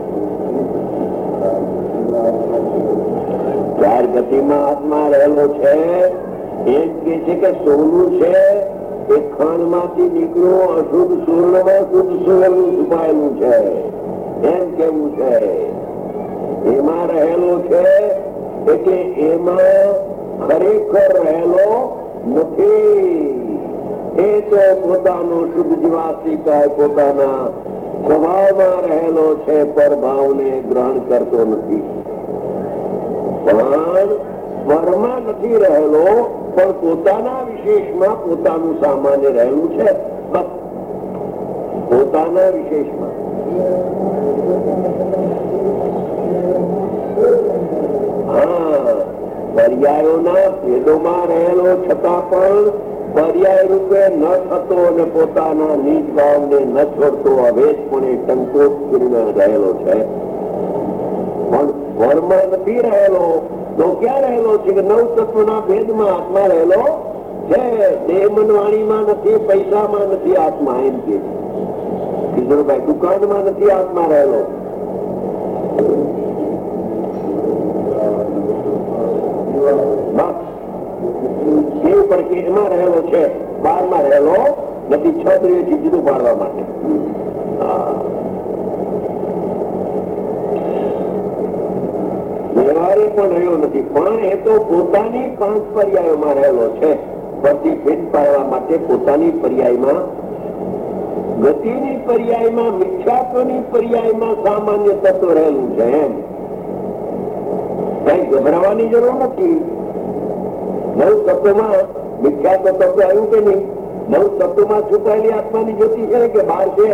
A: ચાર ગતિમાં આત્મા રહેલો છે. એમ કે છે કે સોનું છે એ ખાંડ માંથી નીકળ્યું, અશુદ્ધ સુવર્ણમાં શુદ્ધ સુવર્ણ છુપાયેલું છે એમ કેવું છે. એમાં રહેલો છે એટલે એમાં ખરેખર રહેલો નથી. એ તો પોતાનો શુદ્ધ જીવાસ્તિકા પોતાના સ્વભાવમાં રહેલો છે, પરભાવને ગ્રહણ કરતો નથી. પણ પરમાં નથી રહેલો, પણ પોતાના વિશેષમાં પોતાનું સામાન્ય રહેલું છે. પોતાના વિશેષમાં હા, પર્યાયોના ભેદોમાં રહેલો છતાં પણ પર્યાય રૂપે ન થતો અને પોતાના નિજ ભાવને ન છોડતો અભેદપણે સંકોચ કરીને રહેલો છે. પણ વરમાં નથી રહેલો તો ક્યાં રહેલો છે? કે નવ તત્વના ભેદમાં આત્મા રહેલો છે. દેહ મન વાણીમાં નથી, પૈસામાં નથી આત્મા. એમ કે કિશોરભાઈ દુકાનમાં નથી આત્મા રહેલો. પણ કે એમાં રહેલો છે, બારમાં રહેલો નથી. છ દ્રવ્યથી જુદું પાડવા માટે વ્યવહારે પણ રહ્યો નથી. પણ એ તો પોતાની પાંચ પર્યાયોમાં રહેલો છે. પરથી ફેટ પાડવા માટે પોતાની પર્યાયમાં, ગતિની પર્યાયમાં, મિથ્યાત્વની પર્યાયમાં સામાન્ય તત્વ રહેલું છે. એમ કઈ ગભરાવાની જરૂર નથી. નવ તત્વમાં મિથ્યાત્વ તત્વ આવ્યું કે નહીં? નવ તત્વમાં છુપાયેલી આત્માની જ્યોતિ છે કે બહાર છે?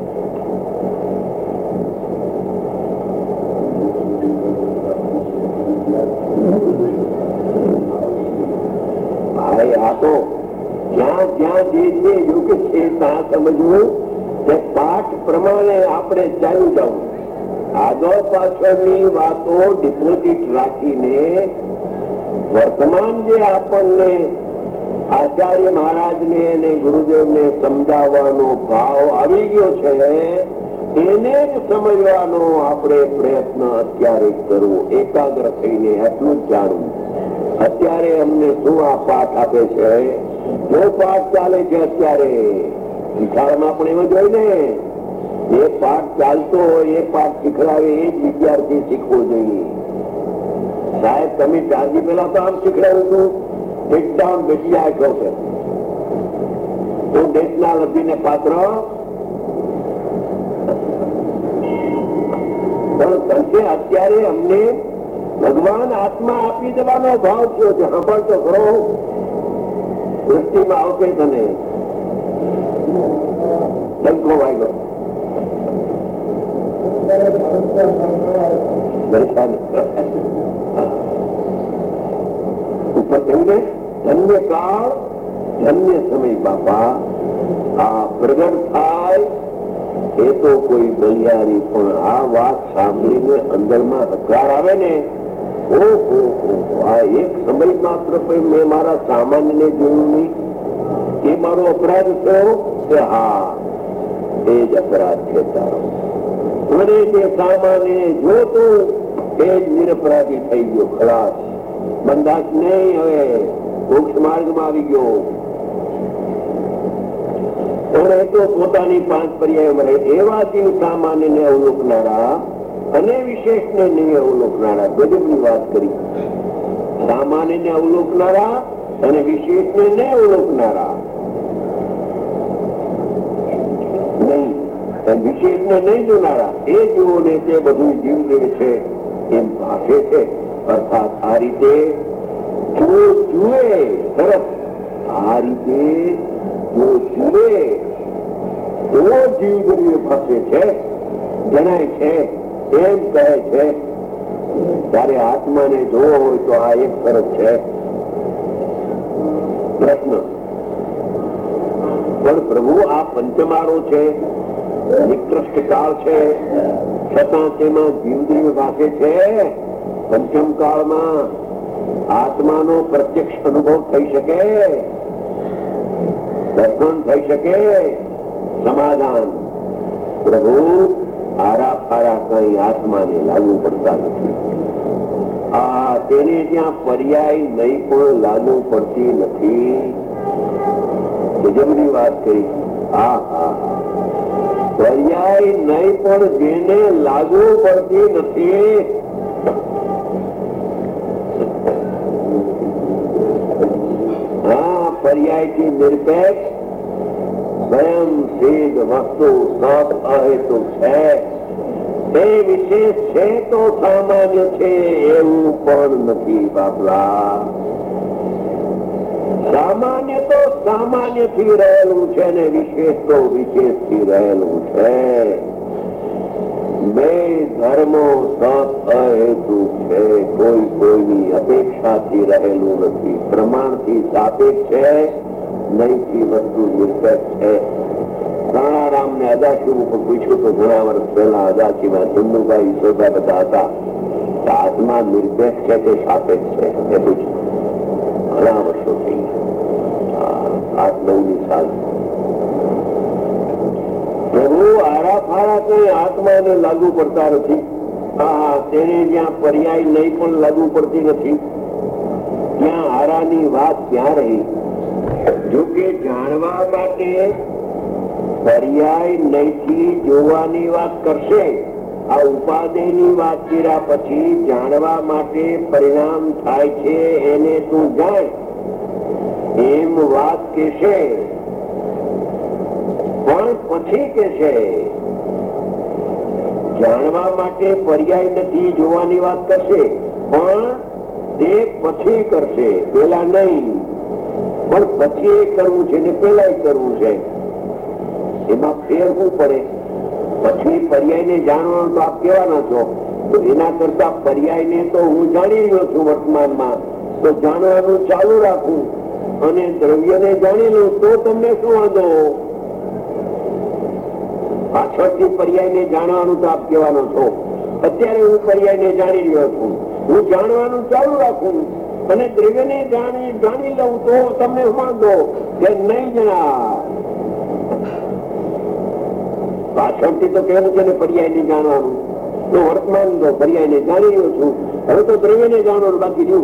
A: આ તો જ્યાં જ્યાં જે છે યોગ્ય છે ત્યાં સમજવું કે પાઠ પ્રમાણે આપણે ચાલુ જવું. આગળ પાછળની વાતો ડિપોઝિટ રાખીને વર્તમાન જે આપણને આચાર્ય મહારાજને અને ગુરુદેવને સમજાવવાનો ભાવ આવી ગયો છે એને જ સમજવાનો આપણે પ્રયત્ન અત્યારે કરવો. એકાગ્ર થઈને એટલું જ જાણવું. અત્યારે અમને શું આ પાઠ આપે છે? જો પાઠ ચાલે છે અત્યારે શિખાળમાં પણ એવું જોઈ ને, એ પાઠ ચાલતો હોય, એ પાઠ શીખડાવે એ જ વિદ્યાર્થી શીખવો જોઈએ. સાહેબ તમે ચારજી પેલા તો આમ શીખડાવ્યું હતું, એકદમ બેસી જાય છો કે તું દેશના લભીને પાત્ર. પણ અત્યારે અમને ભગવાન આત્મા આપી દેવાનો ભાવ થયો છે. સાંભળતો ખરો, દૃષ્ટિમાં આવશે તને ડંકો વાગ્યો. ઉપર કહીને ધન્ય કાળ ધન્ય સમય બાપા આ પ્રગટ થાય એ તો કોઈ બલિયારી, પણ આ વાત સાંભળીને અંદરમાં હકાર આવે ને, ઓહો આ એક સમય માત્ર મેં મારા સામાન્ય જોયું નહીં, એ મારો અપરાધ થયો કે હા એ જ અપરાધ છે તારો. મને તે સામાન્ય જોતો એ જ નિરપરાધી થઈ ગયો, ખલાસ, બંધાશ નહીં, હવે મોક્ષ માર્ગમાં આવી ગયો. એ તો પોતાની પાંચ પર્યાયમાં રહે એવા જીવ સામાન્ય ને અવલોકનારા અને વિશેષ ને નહીં અવલોકનારા. ગજબની વાત કરી. સામાન્ય ને અવલોકનારા અને વિશેષ ને નહીં અવલોકનારા નહીં, વિશેષ ને નહીં જોનારા એ જીવોને તે બધું જીવ લે છે એમ ભાષે છે. અર્થાત આ રીતે જો જુએ સરસ, આ રીતે જો જુએ એવો જીવ ગરીબ પાસે છે, જણાય છે, એમ કહે છે. ત્યારે આત્માને જોવો હોય તો આ એક ફરક છે. પ્રશ્ન પણ પ્રભુ આ પંચમારો છે, નિકૃષ્ટ કાળ છે, છતાં તેમાં જીવદરીય પાસે છે. પંચમ કાળમાં આત્માનો પ્રત્યક્ષ અનુભવ થઈ શકે, દર્શન થઈ શકે. સમાધાન પ્રભુ આરા ફારા કઈ આત્માને લાગુ પડતા નથી. આ તેને ત્યાં પર્યાય નહીં પણ લાગુ પડતી નથી. ગજબની વાત કરી. હા હા પર્યાય નહીં પણ જેને લાગુ પડતી નથી. હા પર્યાય થી નિરપેક્ષ સ્વયં સિદ્ધ વસ્તુ સત અહેતુ છે. એ વિશેષ છે તો સામાન્ય છે એવું પણ નથી બાપલા. સામાન્ય તો સામાન્ય થી રહેલું છે ને વિશેષ તો વિશેષ થી રહેલું છે. બે ધર્મો સત અહેતુ છે, કોઈ કોઈની અપેક્ષાથી રહેલું નથી. પ્રમાણથી સાપેક્ષ છે, નહીંથી વસ્તુ નિરપેક્ષ છે. રાણારામ ને અદાશી ઉપર પૂછ્યું તો ઘણા વર્ષ પહેલા અદાશીમાં ચંદુભાઈ યશોદા બધા હતા. આત્મા નિરપેક્ષ છે કે સાપેક્ષ છે એ પૂછ્યું. ઘણા વર્ષો થઈ ગયા, આઠ નવ ની સાલ. પ્રભુ આરા ફારા કઈ આત્માને લાગુ પડતા નથી. હા તેને જ્યાં પર્યાય નહીં પણ લાગુ પડતી નથી ત્યાં આરાની વાત ક્યાં રહી? જોકે જાણવા માટે પર્યાય નહીંથી જોવાની વાત કરશે. આ ઉપાદેયની વાત કર્યા પછી જાણવા માટે પરિણામ થાય છે એને તું જાણ. એમ વાત કેશે, પણ પછી કેશે જાણવા માટે પર્યાય નથી જોવાની વાત કરશે, પણ તે પછી કરશે, પેલા નહીં. પણ પછી એ કરવું છે ને પેલા કરવું છે, એમાં ફેર શું પડે? પછી પર્યાય ને જાણવાનું તો આપ કહેવાના છો, તો એના કરતા પર્યાય ને તો હું જાણી રહ્યો છું વર્તમાનમાં, તો જાણવાનું ચાલુ રાખું અને દ્રવ્ય ને જાણી લઉં તો તમને શું વાંધો? પાછળથી પર્યાય ને જાણવાનું તો આપ કહેવાનો છો, અત્યારે હું પર્યાય ને જાણી રહ્યો છું, હું જાણવાનું ચાલુ રાખું અને દ્રવ્ય ને જાણી જાણી લઉં તો તમને વાંધો કે નહીં જણા? પાછળથી તો કેવું છે ને પર્યાય ને જાણવાનું, તો વર્તમાન તો પર્યાય ને જાણી રહ્યો છું, હવે તો દ્રવ્ય ને જાણવાનું બાકી રહ્યું.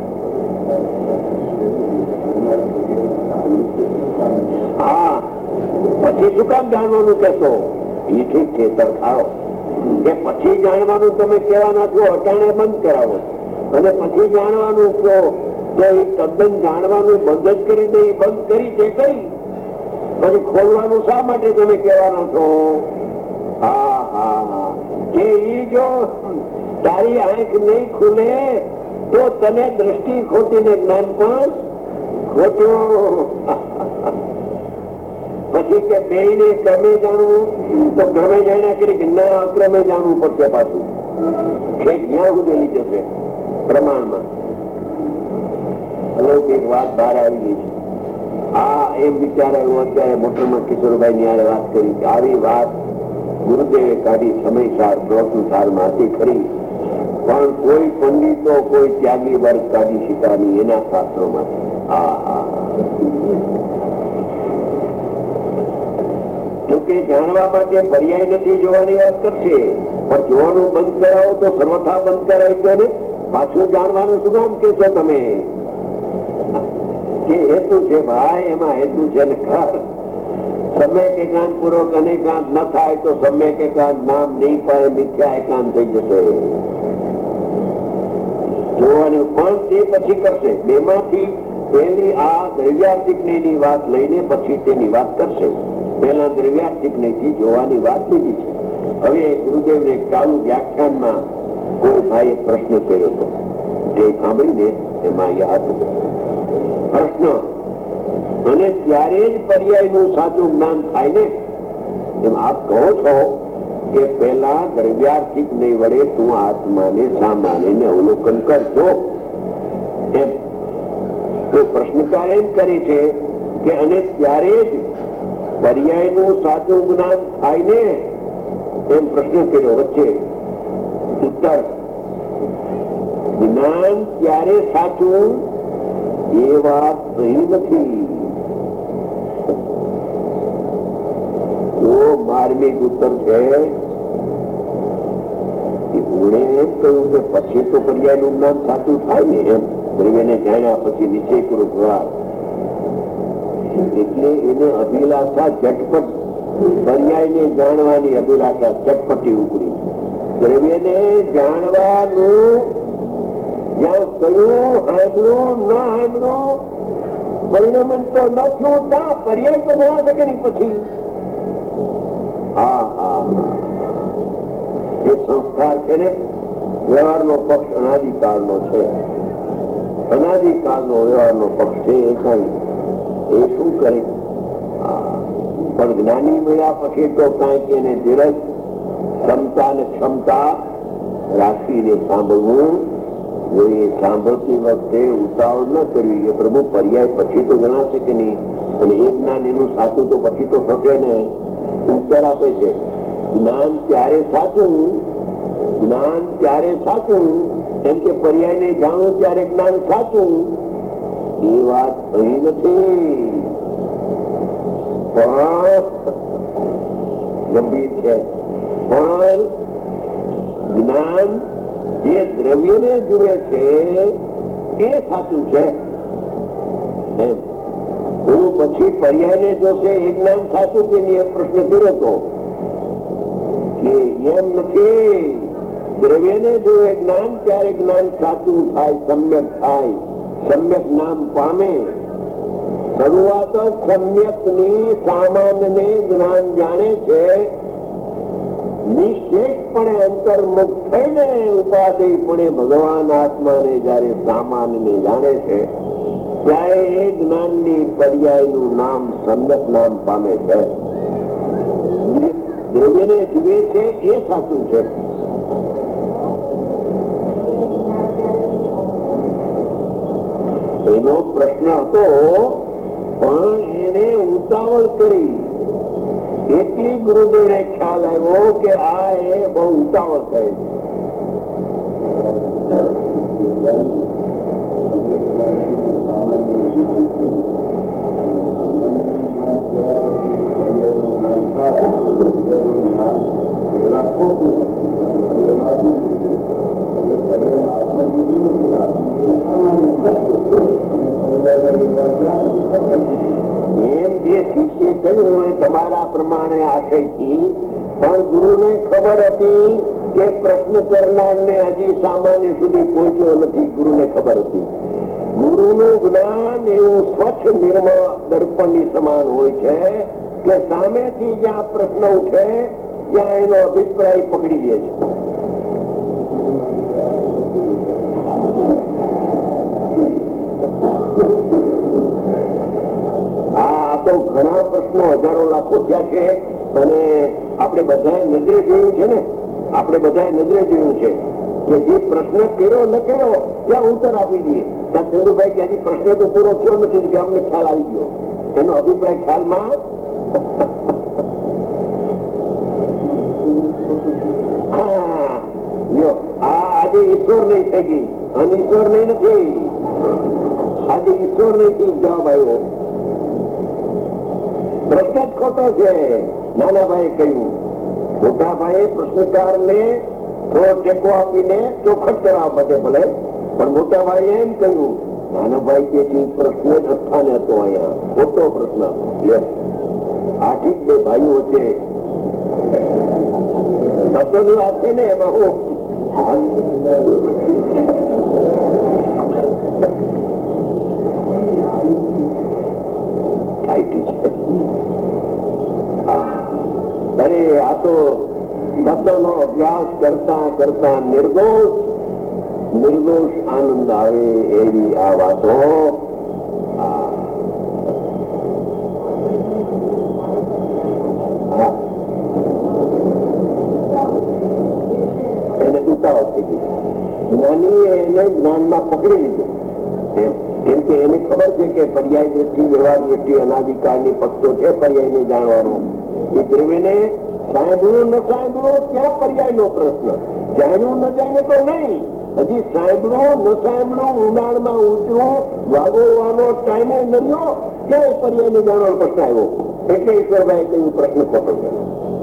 A: હા, પછી શું કામ જાણવાનું કેશો? એ ઠીક છે, સરખાવો કે પછી જાણવાનું તમે કહેવાના છો, અટાણે બંધ કરાવો અને પછી જાણવાનું કહો તો એ તદ્દન જાણવાનું બંધ જ કરી દે, બંધ કરી છે કરી પછી ખોલવાનું શા માટે તમે કહેવાના છો? હા હા હા, કે ઈ જો તારી આંખ નહીં ખુલે તો તને દ્રષ્ટિ ખોટી ને જ્ઞાન પણ ખોટું. પછી કે બે ને ક્રમે જાણવું, તો ક્રમે જાણ્યા કરી કે ના અક્રમે જાણવું પડશે પાછું, છે જ્યાં સુધી લઈ જશે પ્રમાણમાં. અલૌકિક વાત બહાર આવી ગઈ છે. આ એમ વિચારાયું અત્યારે મોટરમાં કિશોરભાઈ ની યારે વાત કરી કે આવી વાત ગુરુદેવે કાઢી સમયસાર પ્રવૃત્તિસાર માંથી ખરી, પણ કોઈ પંડિતો કોઈ ત્યાગી વર્ગ કાઢી શકાની એના શાસ્ત્રોમાંથી. હા હા, કે જાણવા માટે પર્યાય નથી જોવાની વાત કરશે, પણ જોવાનું બંધ કરાવો તો સર્વથા બંધ કરાવી દો ને, પાછું જાણવાનું શું કામ કેશો તમે? કે હેતુ છે ભાઈ, એમાં હેતુ છે ને ખર. સમ્યક એકાંત પૂર્વક અનેકાંત ન થાય તો સમ્યક એકાંત નામ નહીં પાડે, મિથ્યા એકાંત થઈ જશે. જોવાનું પણ તે પછી કરશે. બેમાંથી પહેલી આ દ્રવ્યાર્થિક ની વાત લઈને પછી તેની વાત કરશે. પહેલા દ્રવ્યાર્થિક ની જોવાની વાત લીધી છે. હવે ગુરુદેવ ને ચાલુ વ્યાખ્યાનમાં કોઈ ભાઈએ પ્રશ્ન કર્યો હતો, જે સાંભળીને એમાં યાદ પ્રશ્ન, અને ત્યારે જ પર્યાય નું સાચું જ્ઞાન થાય ને? એમ આપ કહો છો કે પેલા દ્રવ્યાર્થિક નહીં વડે તું આત્માને સામાન્ય અવલોકન કરજો એમ. તો પ્રશ્નકાર એમ કરે છે કે અને ત્યારે જ પર્યાય નું સાચું જ્ઞાન થાય ને? એમ પ્રશ્ન કર્યો. વચ્ચે ઉત્તર, જ્ઞાન ત્યારે સાચું એ વાત સહી નથી. તો માર્મિક ઉત્તર છે હું એમ કહ્યું કે પછી તો પર્યાય નું જ્ઞાન સાચું થાય ને એમ. દ્રવ્યને જાણ્યા પછી નિશ્ચયપૂર્વક વાત, એટલે એને અભિલાષા ઝટપટ, પર્યાય ને જાણવાની અભિલાષા ઝટપટી ઉપડી. દ્રવ્યને જાણવાનું જ્યાં કયું હાંભળું ન હાંભળું પરિણામન તો ન થયું, ત્યાં પર્યાય તો ના શકે ને પછી. હા હા, એ સંસ્કાર છે ને, વ્યવહારનો પક્ષ અનાદિકાળનો છે. અનાદિકાળનો વ્યવહારનો પક્ષ છે. એ કઈ એ શું કરે? પણ જ્ઞાની મળ્યા પછી તો કાંઈક એને ધીરજ, ક્ષમતા ને ક્ષમતા રાખીને સાંભળવું જોઈએ. સાંભળતી વખતે ઉતાવળ ન કરવી કે પ્રભુ પર્યાય પછી તો જણાશે કે નહીં, અને એ જ્ઞાન એનું સાચું તો પછી તો થશે ને. ઉત્તર આપે છે, જ્ઞાન ત્યારે સાચું, જ્ઞાન ત્યારે સાચું એમ કે પર્યાય ને જાણવું ત્યારે જ્ઞાન સાચું, એ વાત અહીં નથી. પણ ગંભીર છે. પણ જ્ઞાન જે દ્રવ્યને જુએ છે એ સાચું છે એમ. હું પછી પર્યાયને જોશે એ જ્ઞાન સાચું કે નહીં એ પ્રશ્ન કર્યો હતો કે એમ નથી. દ્રવ્યને જોએ જ્ઞાન ત્યારે જ્ઞાન સાચું થાય, સમ્યક થાય, સમ્યક નામ પામે. શરૂઆત સમ્યકની સામાન્ય જ્ઞાન જાણે છે, નિશ્ચેષપણે અંતર્મુખ થઈને ઉપાધિપણે ભગવાન આત્માને જયારે સામાન્ય જાણે છે ત્યારે એ જ્ઞાનની પર્યાયનું નામ સમ્યક નામ પામે છે. દ્રવ્યને જુએ છે એ સાચું છે. એનો પ્રશ્ન હતો પણ એને ઉતાવળ કરી એટલી ગુરુદેવને ખ્યાલ આવ્યો કે આ એ બહુ ઉતાવળ થાય એમ જે શિષ્ય કહ્યું તમારા પ્રમાણે આશયથી, પણ ગુરુને ખબર હતી કે પ્રશ્ન કરનાર ને હજી સામાન્ય સુધી પહોંચ્યો નથી. ગુરુને ખબર હતી. ગુરુનું જ્ઞાન એવું સ્વચ્છ નિર્મળ દર્પણની સમાન હોય છે કે સામેથી જ્યાં પ્રશ્ન ઉઠે ત્યાં એનો અભિપ્રાય પકડી લે છે. આ તો ઘણા પ્રશ્નો હજારો લાખો થયા છે અને આપણે બધાએ નજરે જોયું છે ને, આપણે બધાએ નજરે જોયું છે કે જે પ્રશ્ન કર્યો ન કર્યો ત્યાં ઉત્તર આપી દઈએ. ત્યાં ચંદુભાઈ કે હજી પ્રશ્ન તો પૂરો થયો નથી કે અમને ખ્યાલ આવી ગયો, એનો અભિપ્રાય ખ્યાલમાં આજે ઈશ્વર નહીં થઈ ગઈ અને ઈશ્વર નહીં નથી. આજે ઈશ્વર નહીં જવાબ આવ્યો. પ્રશ્ન જ ખોટો છે. નાના ભાઈ કહ્યું, મોટા ભાઈ પ્રશ્નકાર ને થોડો ટેકો આપીને ચોખટ કરવા બધે ભલે, પણ મોટા ભાઈ એમ કહ્યું નાના ભાઈ કે પ્રશ્ન જ સ્થાને હતો અહીંયા ખોટો પ્રશ્ન. આ ઠીક બે ભાઈઓ છે શબ્દોની વાત છે ને એમાં હું અરે આ તો શબ્દનો અભ્યાસ કરતા કરતા નિર્દોષ નિર્દોષ આનંદ આવે એવી આ વાતો. એને ઉતાવળ થઈ ગઈ. જ્ઞાની એને જ્ઞાનમાં પકડી લીધું. કેમ કે એને ખબર છે કે પર્યાય દ્રષ્ટિ વ્યવહાર દ્રષ્ટિ અનાદિકાળની પક્ષો છે પર્યાયને જાણવાનું. એ દ્રવ્યને સાંભળવું ન સાંભળવું ત્યાં પર્યાય નો પ્રશ્ન. જાણ્યું ન જાણે તો નહીં, હજી સાંભળવું ન સાંભળવું ઉડાણમાં ઉતરવું વાગોવાનો ટાઈમે નર્યો ક્યાં પર્યાય ને જાણવાનો પ્રશ્ન આવ્યો. એટલે ઈશ્વરભાઈ કહ્યું પ્રશ્ન ખોટો છે.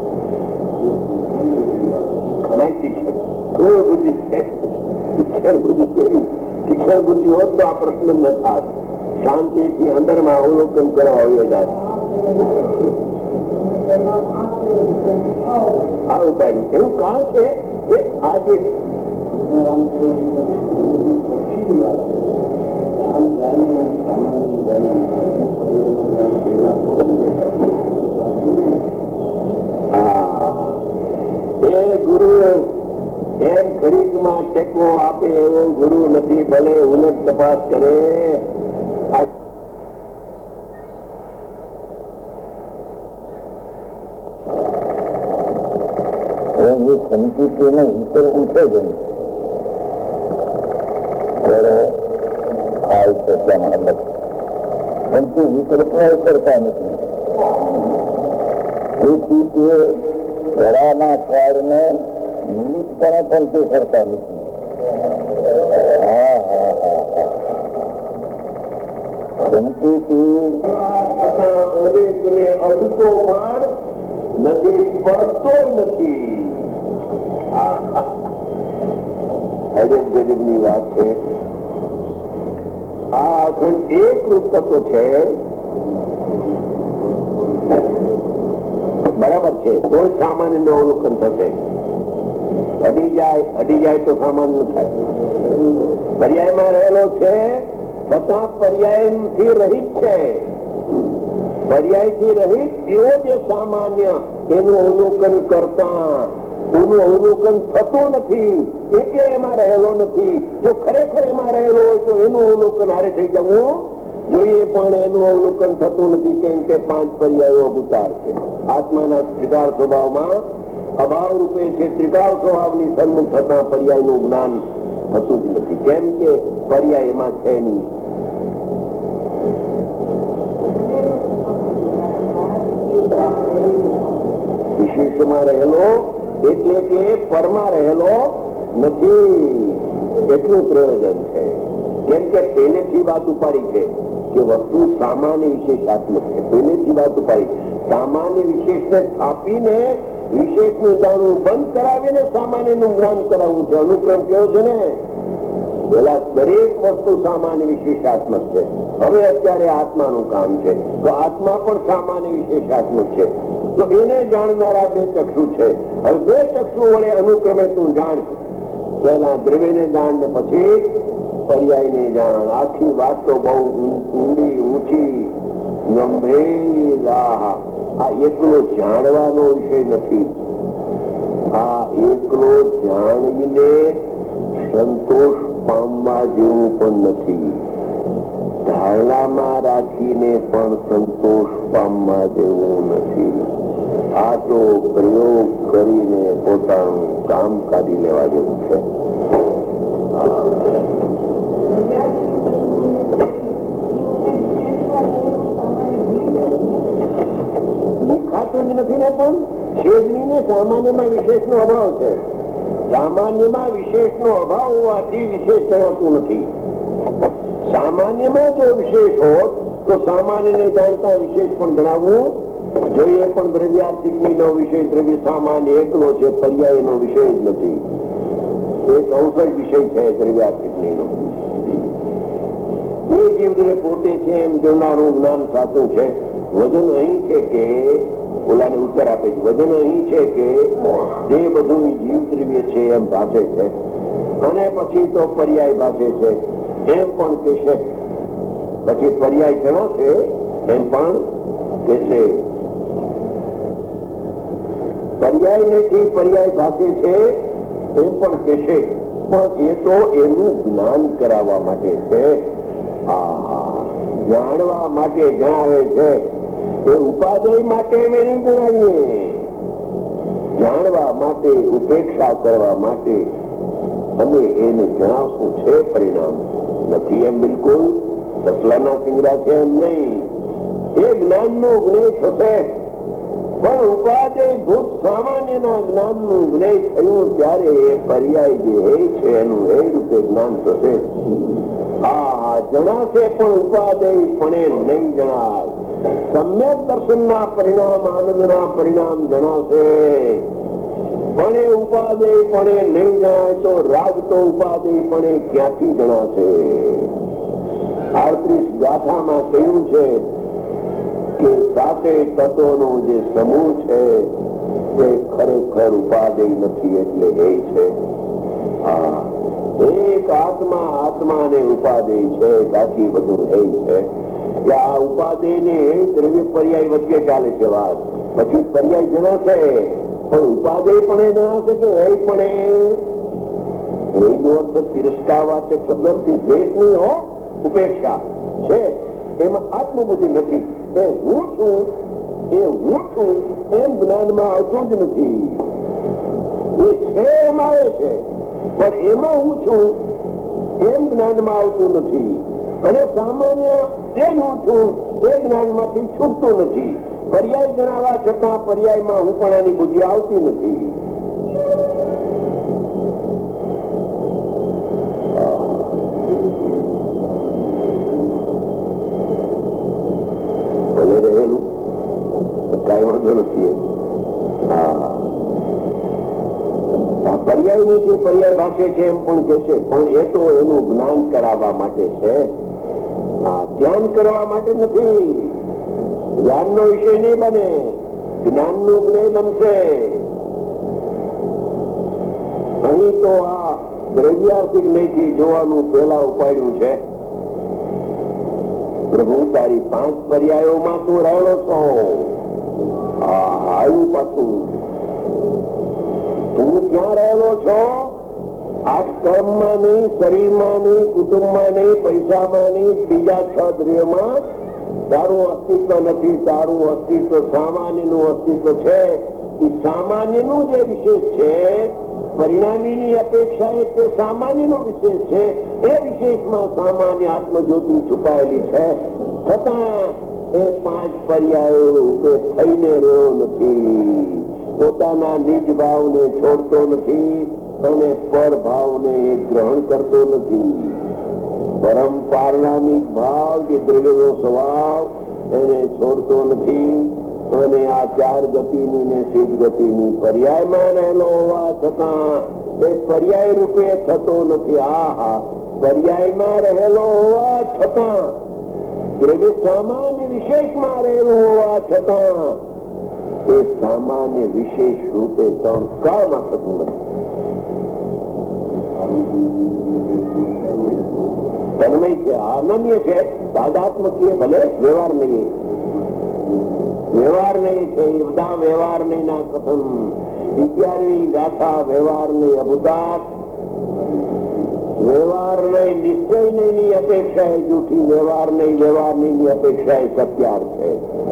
A: કોઈ બુદ્ધિ છે શિક્ષણ બુદ્ધિ કેવી? શિક્ષણ બુદ્ધિ હોત તો આ પ્રશ્ન ન થાત. શાંતિથી અંદરમાં અવલોકન કરવા આવ્યો જાય. આ ઉપાય એવું કારણ છે કે આજે એ ગુરુ એમ ખરીદમાં ટેકો આપે એવો ગુરુ નથી. ભલે ઉન્નત તપાસ કરે.
B: સમજૂતીને હિતર ઉઠે જ નહીં. થાય છે એટલા માટે સમજુ વિકલ્પો કરતા નથી. તેથી તે ઘડાના ખ્યાલને નિમિત્તપણે પણ તે કરતા નથી. હા હા હા હા સમજૂતી
A: અડધો માર નથી પડતો નથી. ગરીબ ની વાત છે. આ એક રૂપ તત્વ છે બરાબર છે તો સામાન્ય નું અવલોકન થશે. અડી જાય અડી જાય તો સામાન્ય થાય. પર્યાયમાં રહેલો છે છતાં પર્યાય થી રહિત છે. પર્યાયથી રહિત એવો જે સામાન્ય એનું અવલોકન કરતા એનું અવલોકન થતું નથી, એટલે એમાં રહેલો નથી. જો ખરેખર એમાં રહેલો હોય તો એનું અવલોકન હારે થઈ જવું જોઈએ, પણ એનું અવલોકન થતું નથી. કેમ કે પાંચ પર્યાયો ભૂતાર છે. આત્માના ત્રિકાળ સ્વભાવમાં અભાવ રૂપે છે. ત્રિકાળ સ્વભાવની સન્મુખ થતા પર્યાયનું જ્ઞાન થતું જ નથી. કેમ કે પર્યાય એમાં છે નહીં. વિશેષમાં રહેલો એટલે કે પરમાં રહેલો નથી, એટલું પ્રયોજન છે. કેમ કે પહેલેથી વાત ઉપાડી છે કે વસ્તુ સામાન્ય વિશેષાત્મક છે. પહેલેથી વાત ઉપાડી સામાન્ય વિશેષને સ્થાપીને વિશેષનું જાણવું બંધ કરાવીને સામાન્યનું જ્ઞાન કરાવવું છે. અનુક્રમ કેવો છે ને, પેલા દરેક વસ્તુ સામાન્ય વિશેષાત્મક છે. હવે અત્યારે આત્માનું કામ છે, તો આત્મા પણ સામાન્ય વિશેષાત્મક છે. તો એને જાણનારા બે ચક્ષુ છે. હવે બે ચક્ષુ વડે અનુક્રમે તું જાણ. પેલા દ્રવ્યને જાણ ને પછી પર્યાયને જાણ. આખી વાત તો બહુ ઊંડી ઊંચી ગંભીર. આ એકલો જાણવાનો વિષય નથી. આ એકલો જાણીને સંતોષ પામવા જેવું પણ નથી. ધારણામાં રાખીને પણ સંતોષ પામવા જેવું નથી. આ તો પ્રયોગ કરીને પોતાનું કામ કાઢી લેવા જેવું છે. દેખાતું જ નથી ને, પણ છેદની સામાન્યમાં વિશેષનો અભાવ છે. સામાન્યમાં વિશેષનો અભાવ હોવાથી વિશેષ કહેવાતું નથી. સામાન્યમાં જો વિશેષ હોત તો સામાન્યને જાણતા વિશેષ પણ ગણાવવું જોઈએ. પણ દ્રવ્યાર્થિકનો વિષય દ્રવ્ય સામાન્ય એકલો છે, પર્યાયનો વિષય જ નથી. એક અવસર વિષય છે દ્રવ્યાર્થિકનો. એ જીવને પોતે છે એમ જોનારું જ્ઞાન સાચું છે. વજન અહીં છે કે ઓલાને ઉત્તર આપે છે. વજન અહીં છે કે જે બધું જીવ દ્રવ્ય છે એમ ભાષે છે, અને પછી તો પર્યાય ભાષે છે એમ પણ કહેશે. પછી પર્યાય જણાશે એમ પણ કહેશે. પર્યાય નથી પર્યાય ભાષે છે એમ પણ કહેશે. પણ એ તો એનું જ્ઞાન કરાવવા માટે છે, જાણવા માટે જણાવે છે. એ ઉપાધ્યાય માટે અમે નહીં જણાવીએ. જાણવા માટે, ઉપેક્ષા કરવા માટે અમે એને જણાવશું. છે પરિણામ નથી એમ બિલકુલ સસલાના સિંગરા છે એમ નહીં. એ જ્ઞાન નો જ્ઞેય થશે, પણ ઉપાધ્યાય ભૂત સામાન્યના જ્ઞાન નું જ્ઞેય થયું ત્યારે એ પર્યાય જે હે છે એનું એ રૂપે જ્ઞાન થશે. આ જણાશે પણ ઉપાધ્યાય પણ એ નહીં જણાય. સમ્યક દર્શન ના પરિણામ, આનંદ ના પરિણામ જણાશે, પણ એ ઉપાધ્યાય પણ એ નહીં જણાય તો રાગ તો ઉપાધ્યાય પણ એ ક્યાંથી જણાશે? આડત્રીસ ગાથામાં કહ્યું છે કે સાતે તત્વોનો જે સમૂહ છે તે ખરેખર ઉપાધ્યાય નથી, એટલે એ છે. હા, એક આત્મા આત્મા ને ઉપાધ્યાય છે, બાકી બધું એ છે. આ ઉપાધ્યાય ને દ્રવ્ય પર્યાય વચ્ચે ચાલે છે વાત. પછી પર્યાય જણાશે પણ ઉપાધ્યાય પણ એ જણાશે કે એ પણ એનો અર્થ તિરસ્કાર વાચક શબ્દથી દ્વેષ નહીં હો, ઉપેક્ષા છે. એમાં આત્મબુદ્ધિ નથી. એ હું છું એ હું છું એમ જ્ઞાનમાં આવતું જ નથી. એ છે એમ આવે છે, પણ એમાં હું છું એમ જ્ઞાનમાં આવતું નથી. અને સામાન્ય જે હું છું એ જ્ઞાનમાંથી છૂટતું નથી. પર્યાય જણાવવા છતાં પર્યાયમાં હું પણ એની બુદ્ધિ આવતી નથી. રહેલું કઈ વાંધો નથી. પર્યાય ની પર્યાય ભાષે છે એમ પણ કે છે, પણ એ તો એનું જ્ઞાન કરાવવા માટે છે, ધ્યાન કરવા માટે નથી. જ્ઞાન નો વિષય નહીં બને, જ્ઞાન નું જ્ઞાન બનશે. અહીં તો આ દ્રવ્યાર્થિક નહીથી જોવાનું પેલા ઉપાડ્યું છે. પ્રભુ તારી પાંચ પર્યાયોમાં તું રહેલો છો. આવ્યું પાછું તું ક્યાં રહેલો છો? આ કર્મમાં નહીં, શરીરમાં નહીં, કુટુંબમાં નહીં, પૈસામાં નહીં, બીજા છ દ્રવ્યમાં તારું અસ્તિત્વ નથી. તારું અસ્તિત્વ સામાન્ય નું અસ્તિત્વ છે. એ સામાન્ય નું જે વિશેષ છે, પરિણામીની અપેક્ષાએ તે સામાન્ય નો વિશેષ છે. એ વિશેષમાં સામાન્ય આત્મજ્યોતિ છુપાયેલી છે. છતાં એ પાંચ પર્યાયો રૂપે થઈને રહ્યો નથી. પોતાના નિજ ભાવને છોડતો નથી અને પર ભાવને ગ્રહણ કરતો નથી. પરમ પારણામિક ભાવ કે દ્રવ્યનો સ્વભાવ એને છોડતો નથી અને આ ચાર ગતિની ને સિદ્ધ ગતિની પર્યાયમાં રહેલો હોવા છતાં એ પર્યાય રૂપે થતો નથી. આ હા પર્યાયમાં રહેલો હોવા છતાં દ્રવ્ય સામાન્ય વિશેષમાં રહેલો હોવા છતાં એ સામાન્ય વિશેષ રૂપે ત્રણ કાળમાં થતું નથી. તન્મય છે, આનંદીય છે, તાદાત્મક ભલે વ્યવહાર નહીં, વ્યવહાર નહીં છે. એ બધા વ્યવહાર નહીં ના કથન અગિયારમી ગાથા વ્યવહાર નહીં અભૂતાત, વ્યવહાર નહીં નિશ્ચય નહીં અપેક્ષા એ જૂઠી, વ્યવહાર નહીં વ્યવહાર નહીં અપેક્ષા એ સત્યાર છે.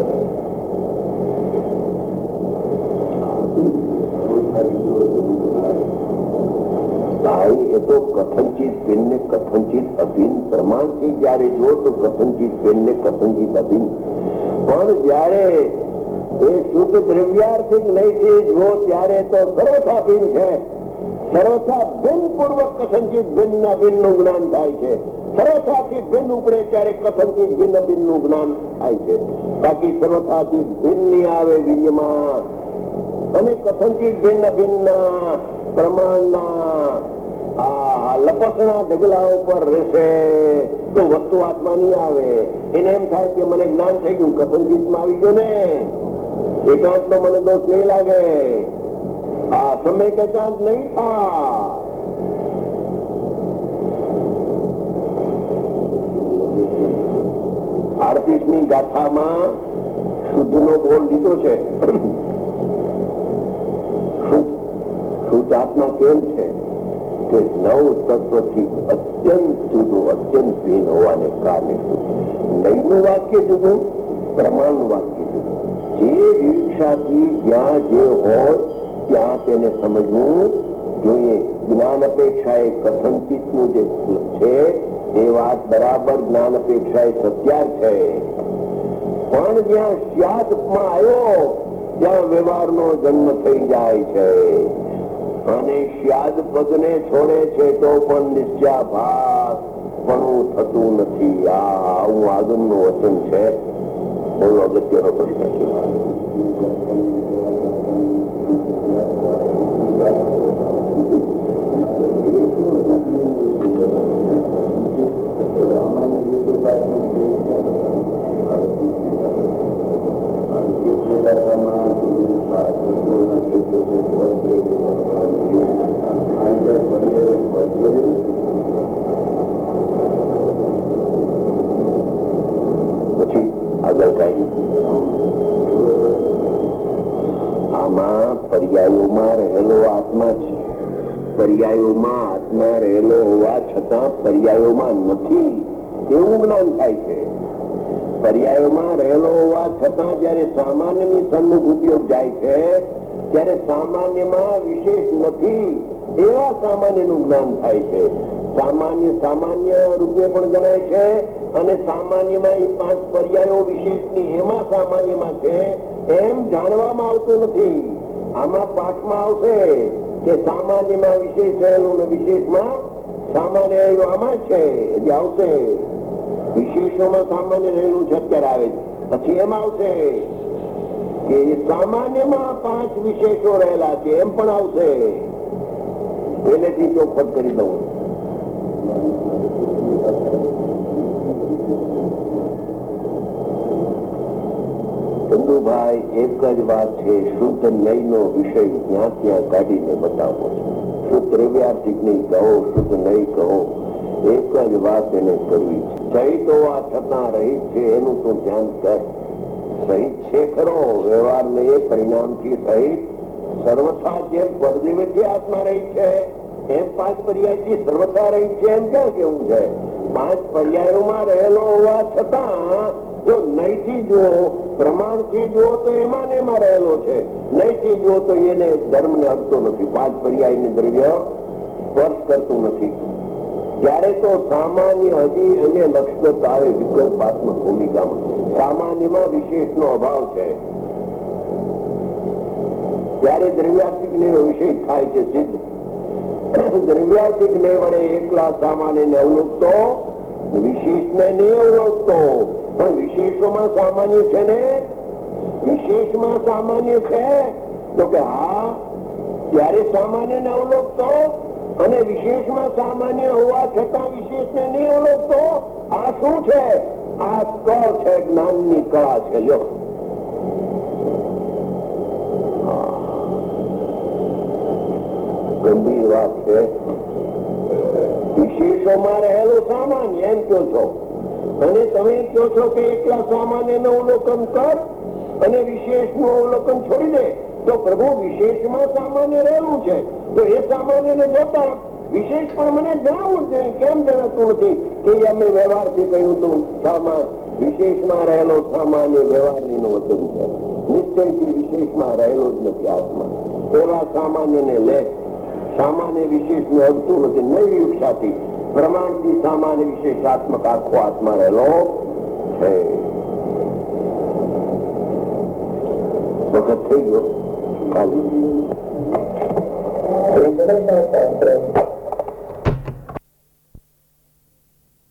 A: એ તો કથનચિત ભિન્ન ને કથનચિત અભિન્ન પ્રમાણથી જયારે જો તો કથનચિત ભિન્ન ને કથનચિત અભિન્ન, પણ જયારે એ શુદ્ધ દ્રવ્યાર્થિક નૈતિક જો ત્યારે તો સર્વથા ભિન્ન છે. સર્વથા ભિન્ન પૂર્વક કથનચિત ભિન્ન અભિન્ન નું જ્ઞાન થાય છે. સર્વથાથી ભિન્ન ઉપડે ત્યારે કથનચિત ભિન્ન અભિન્ન નું જ્ઞાન થાય છે. બાકી સર્વથાથી ભિન્ન ની આવે વીર્યમાં અને કથનચિત ભિન્ન અભિન્ન પ્રમાણના આ લપસણા ઢગલા ઉપર રહેશે તો વસ્તુ આત્મા નહીં આવે. એને એમ થાય કે મને જ્ઞાન થઈ ગયું, કથનચિતમાં આવી ગયું ને, એકાંત નો મને દોષ નહીં લાગે, આ સમય એકાંત નહીં થાય. આડત્રીસમી ગાથામાં શુદ્ધ નો બોલ લીધો છે. શુદ્ધ આત્મા કેમ છે કે નવ તત્વથી અત્યંત જુદું, અત્યંત ભિન્ન હોવાને કારણે નૈનું વાક્ય જુદું, પ્રમાણનું વાક્ય જુદું. જે દીક્ષાથી જ્યાં જે હોય ત્યાં તેને સમજવું જોઈએ. જ્ઞાન અપેક્ષા એ કથનચિતનું જે છે એ વાત બરાબર જ્ઞાન અપેક્ષા એ સત્યાર છે. પણ જ્યાં સ્યાદમાં આવ્યો ત્યાં વ્યવહારનો જન્મ થઈ જાય છે અને સ્યાદ પદને છોડે છે તો પણ નિશ્ચાભાસ પણ થતું નથી. આ આવું આગળનું વચન છે. બહુ અગત્યનો પ્રશ્ન છે. પછી આગળ કઈ આમાં પર્યાયોમાં રહેલો આત્મા છે. પર્યાયોમાં આત્મા રહેલો હોવા છતાં પર્યાયોમાં નથી એવું જ્ઞાન થાય છે. પર્યાયોમાં રહેલો હોવા છતાં જયારે સામાન્યની સન્મુખ ઉપયોગ જાય છે ત્યારે સામાન્યમાં વિશેષ નથી એવા સામાન્યનું જ્ઞાન થાય છે. સામાન્ય સામાન્ય રૂપે પણ ગણાય છે અને સામાન્યમાં એ પાંચ પર્યાયો વિશેષની એમાં સામાન્યમાં છે એમ જાણવામાં આવતું નથી. આમાં પાઠમાં આવશે કે સામાન્યમાં વિશેષ રહેલું ને વિશેષમાં સામાન્ય રહેલું આમાં છે જે આવશે. વિશેષોમાં સામાન્ય રહેલું છે અત્યારે આવે છે. પછી એમ આવશે કે સામાન્યમાં પાંચ વિશેષો રહેલા છે એમ પણ આવશે. પહેલેથી ચોખવટ કરી દઉં. ચંદુભાઈ એક જ વાત છે, શુદ્ધ નયનો વિષય ત્યાં ત્યાં કાઢીને બતાવો છો. શુદ્ધ દ્રવ્યાર્થિક નહીં કહો, શુદ્ધ નહીં કહો, એક જ વાત એને કરવી છે. સહિત હોવા છતાં રહિત છે એનું તું ધ્યાન કર. સહિત છે ખરો વ્યવહાર ને એ પરિણામ થી સહિત સર્વથા જેમ પરદેવથી આત્મા રહી છે એમ પાંચ પર્યાય થી સર્વથા રહી છે એમ ક્યાં કેવું છે? પાંચ પર્યાયોમાં રહેલો હોવા છતાં જો નહીં થી જુઓ, પ્રમાણ થી જુઓ તો એમાં ને એમાં રહેલો છે. નહીં થી જુઓ તો એને ધર્મ ને અડતો નથી. પાંચ પર્યાય ને દ્રવ્ય સ્પર્શ કરતું નથી. ત્યારે તો સામાન્ય હજી એને લક્ષ આવે વિકલ્પાત્મક ભૂમિકામાં. સામાન્યમાં વિશેષ નો અભાવ છે. ત્યારે દ્રવ્યાર્થિક ને વિષય થાય છે સિદ્ધ. દ્રવ્યાર્થિક ને વડે એકલા સામાન્ય ને અવલોકતો, વિશેષ ને નહીં અવલોકતો. પણ વિશેષોમાં સામાન્ય છે ને, વિશેષમાં સામાન્ય છે તો કે હા, ત્યારે સામાન્ય ને અવલોકતો અને વિશેષમાં સામાન્ય હોવા છતાં વિશેષ ને નહીં અવલોકતો. આ શું છે? આ કળ છે, જ્ઞાનની કળા છે. જો ગંભીર વાત છે. વિશેષોમાં રહેલો સામાન્ય એમ કહો છો અને તમે કહો છો કે એકલા સામાન્ય નું અવલોકન કર અને વિશેષ નું અવલોકન છોડી દે. તો પ્રભુ વિશેષમાં સામાન્ય રહેલું છે તો એ સામાન્ય ને જોતા વિશેષ પણ મને જણાવવું છે. કેમ જણાતું નથી? કે અમે વ્યવહારથી કહ્યું હતું સામાન્ય વિશેષમાં રહેલો સામાન્ય વ્યવહારની નું વચન છે. નિશ્ચયથી વિશેષમાં રહેલો જ નથી આત્મા. એવા સામાન્ય ને લે. સામાન્ય વિશેષ ને અડતું નથી. નવી યુક્ષાથી પ્રમાણથી સામાન્ય વિશેષાત્મક આખો આત્મા રહેલો છે. વખત થઈ ગયો.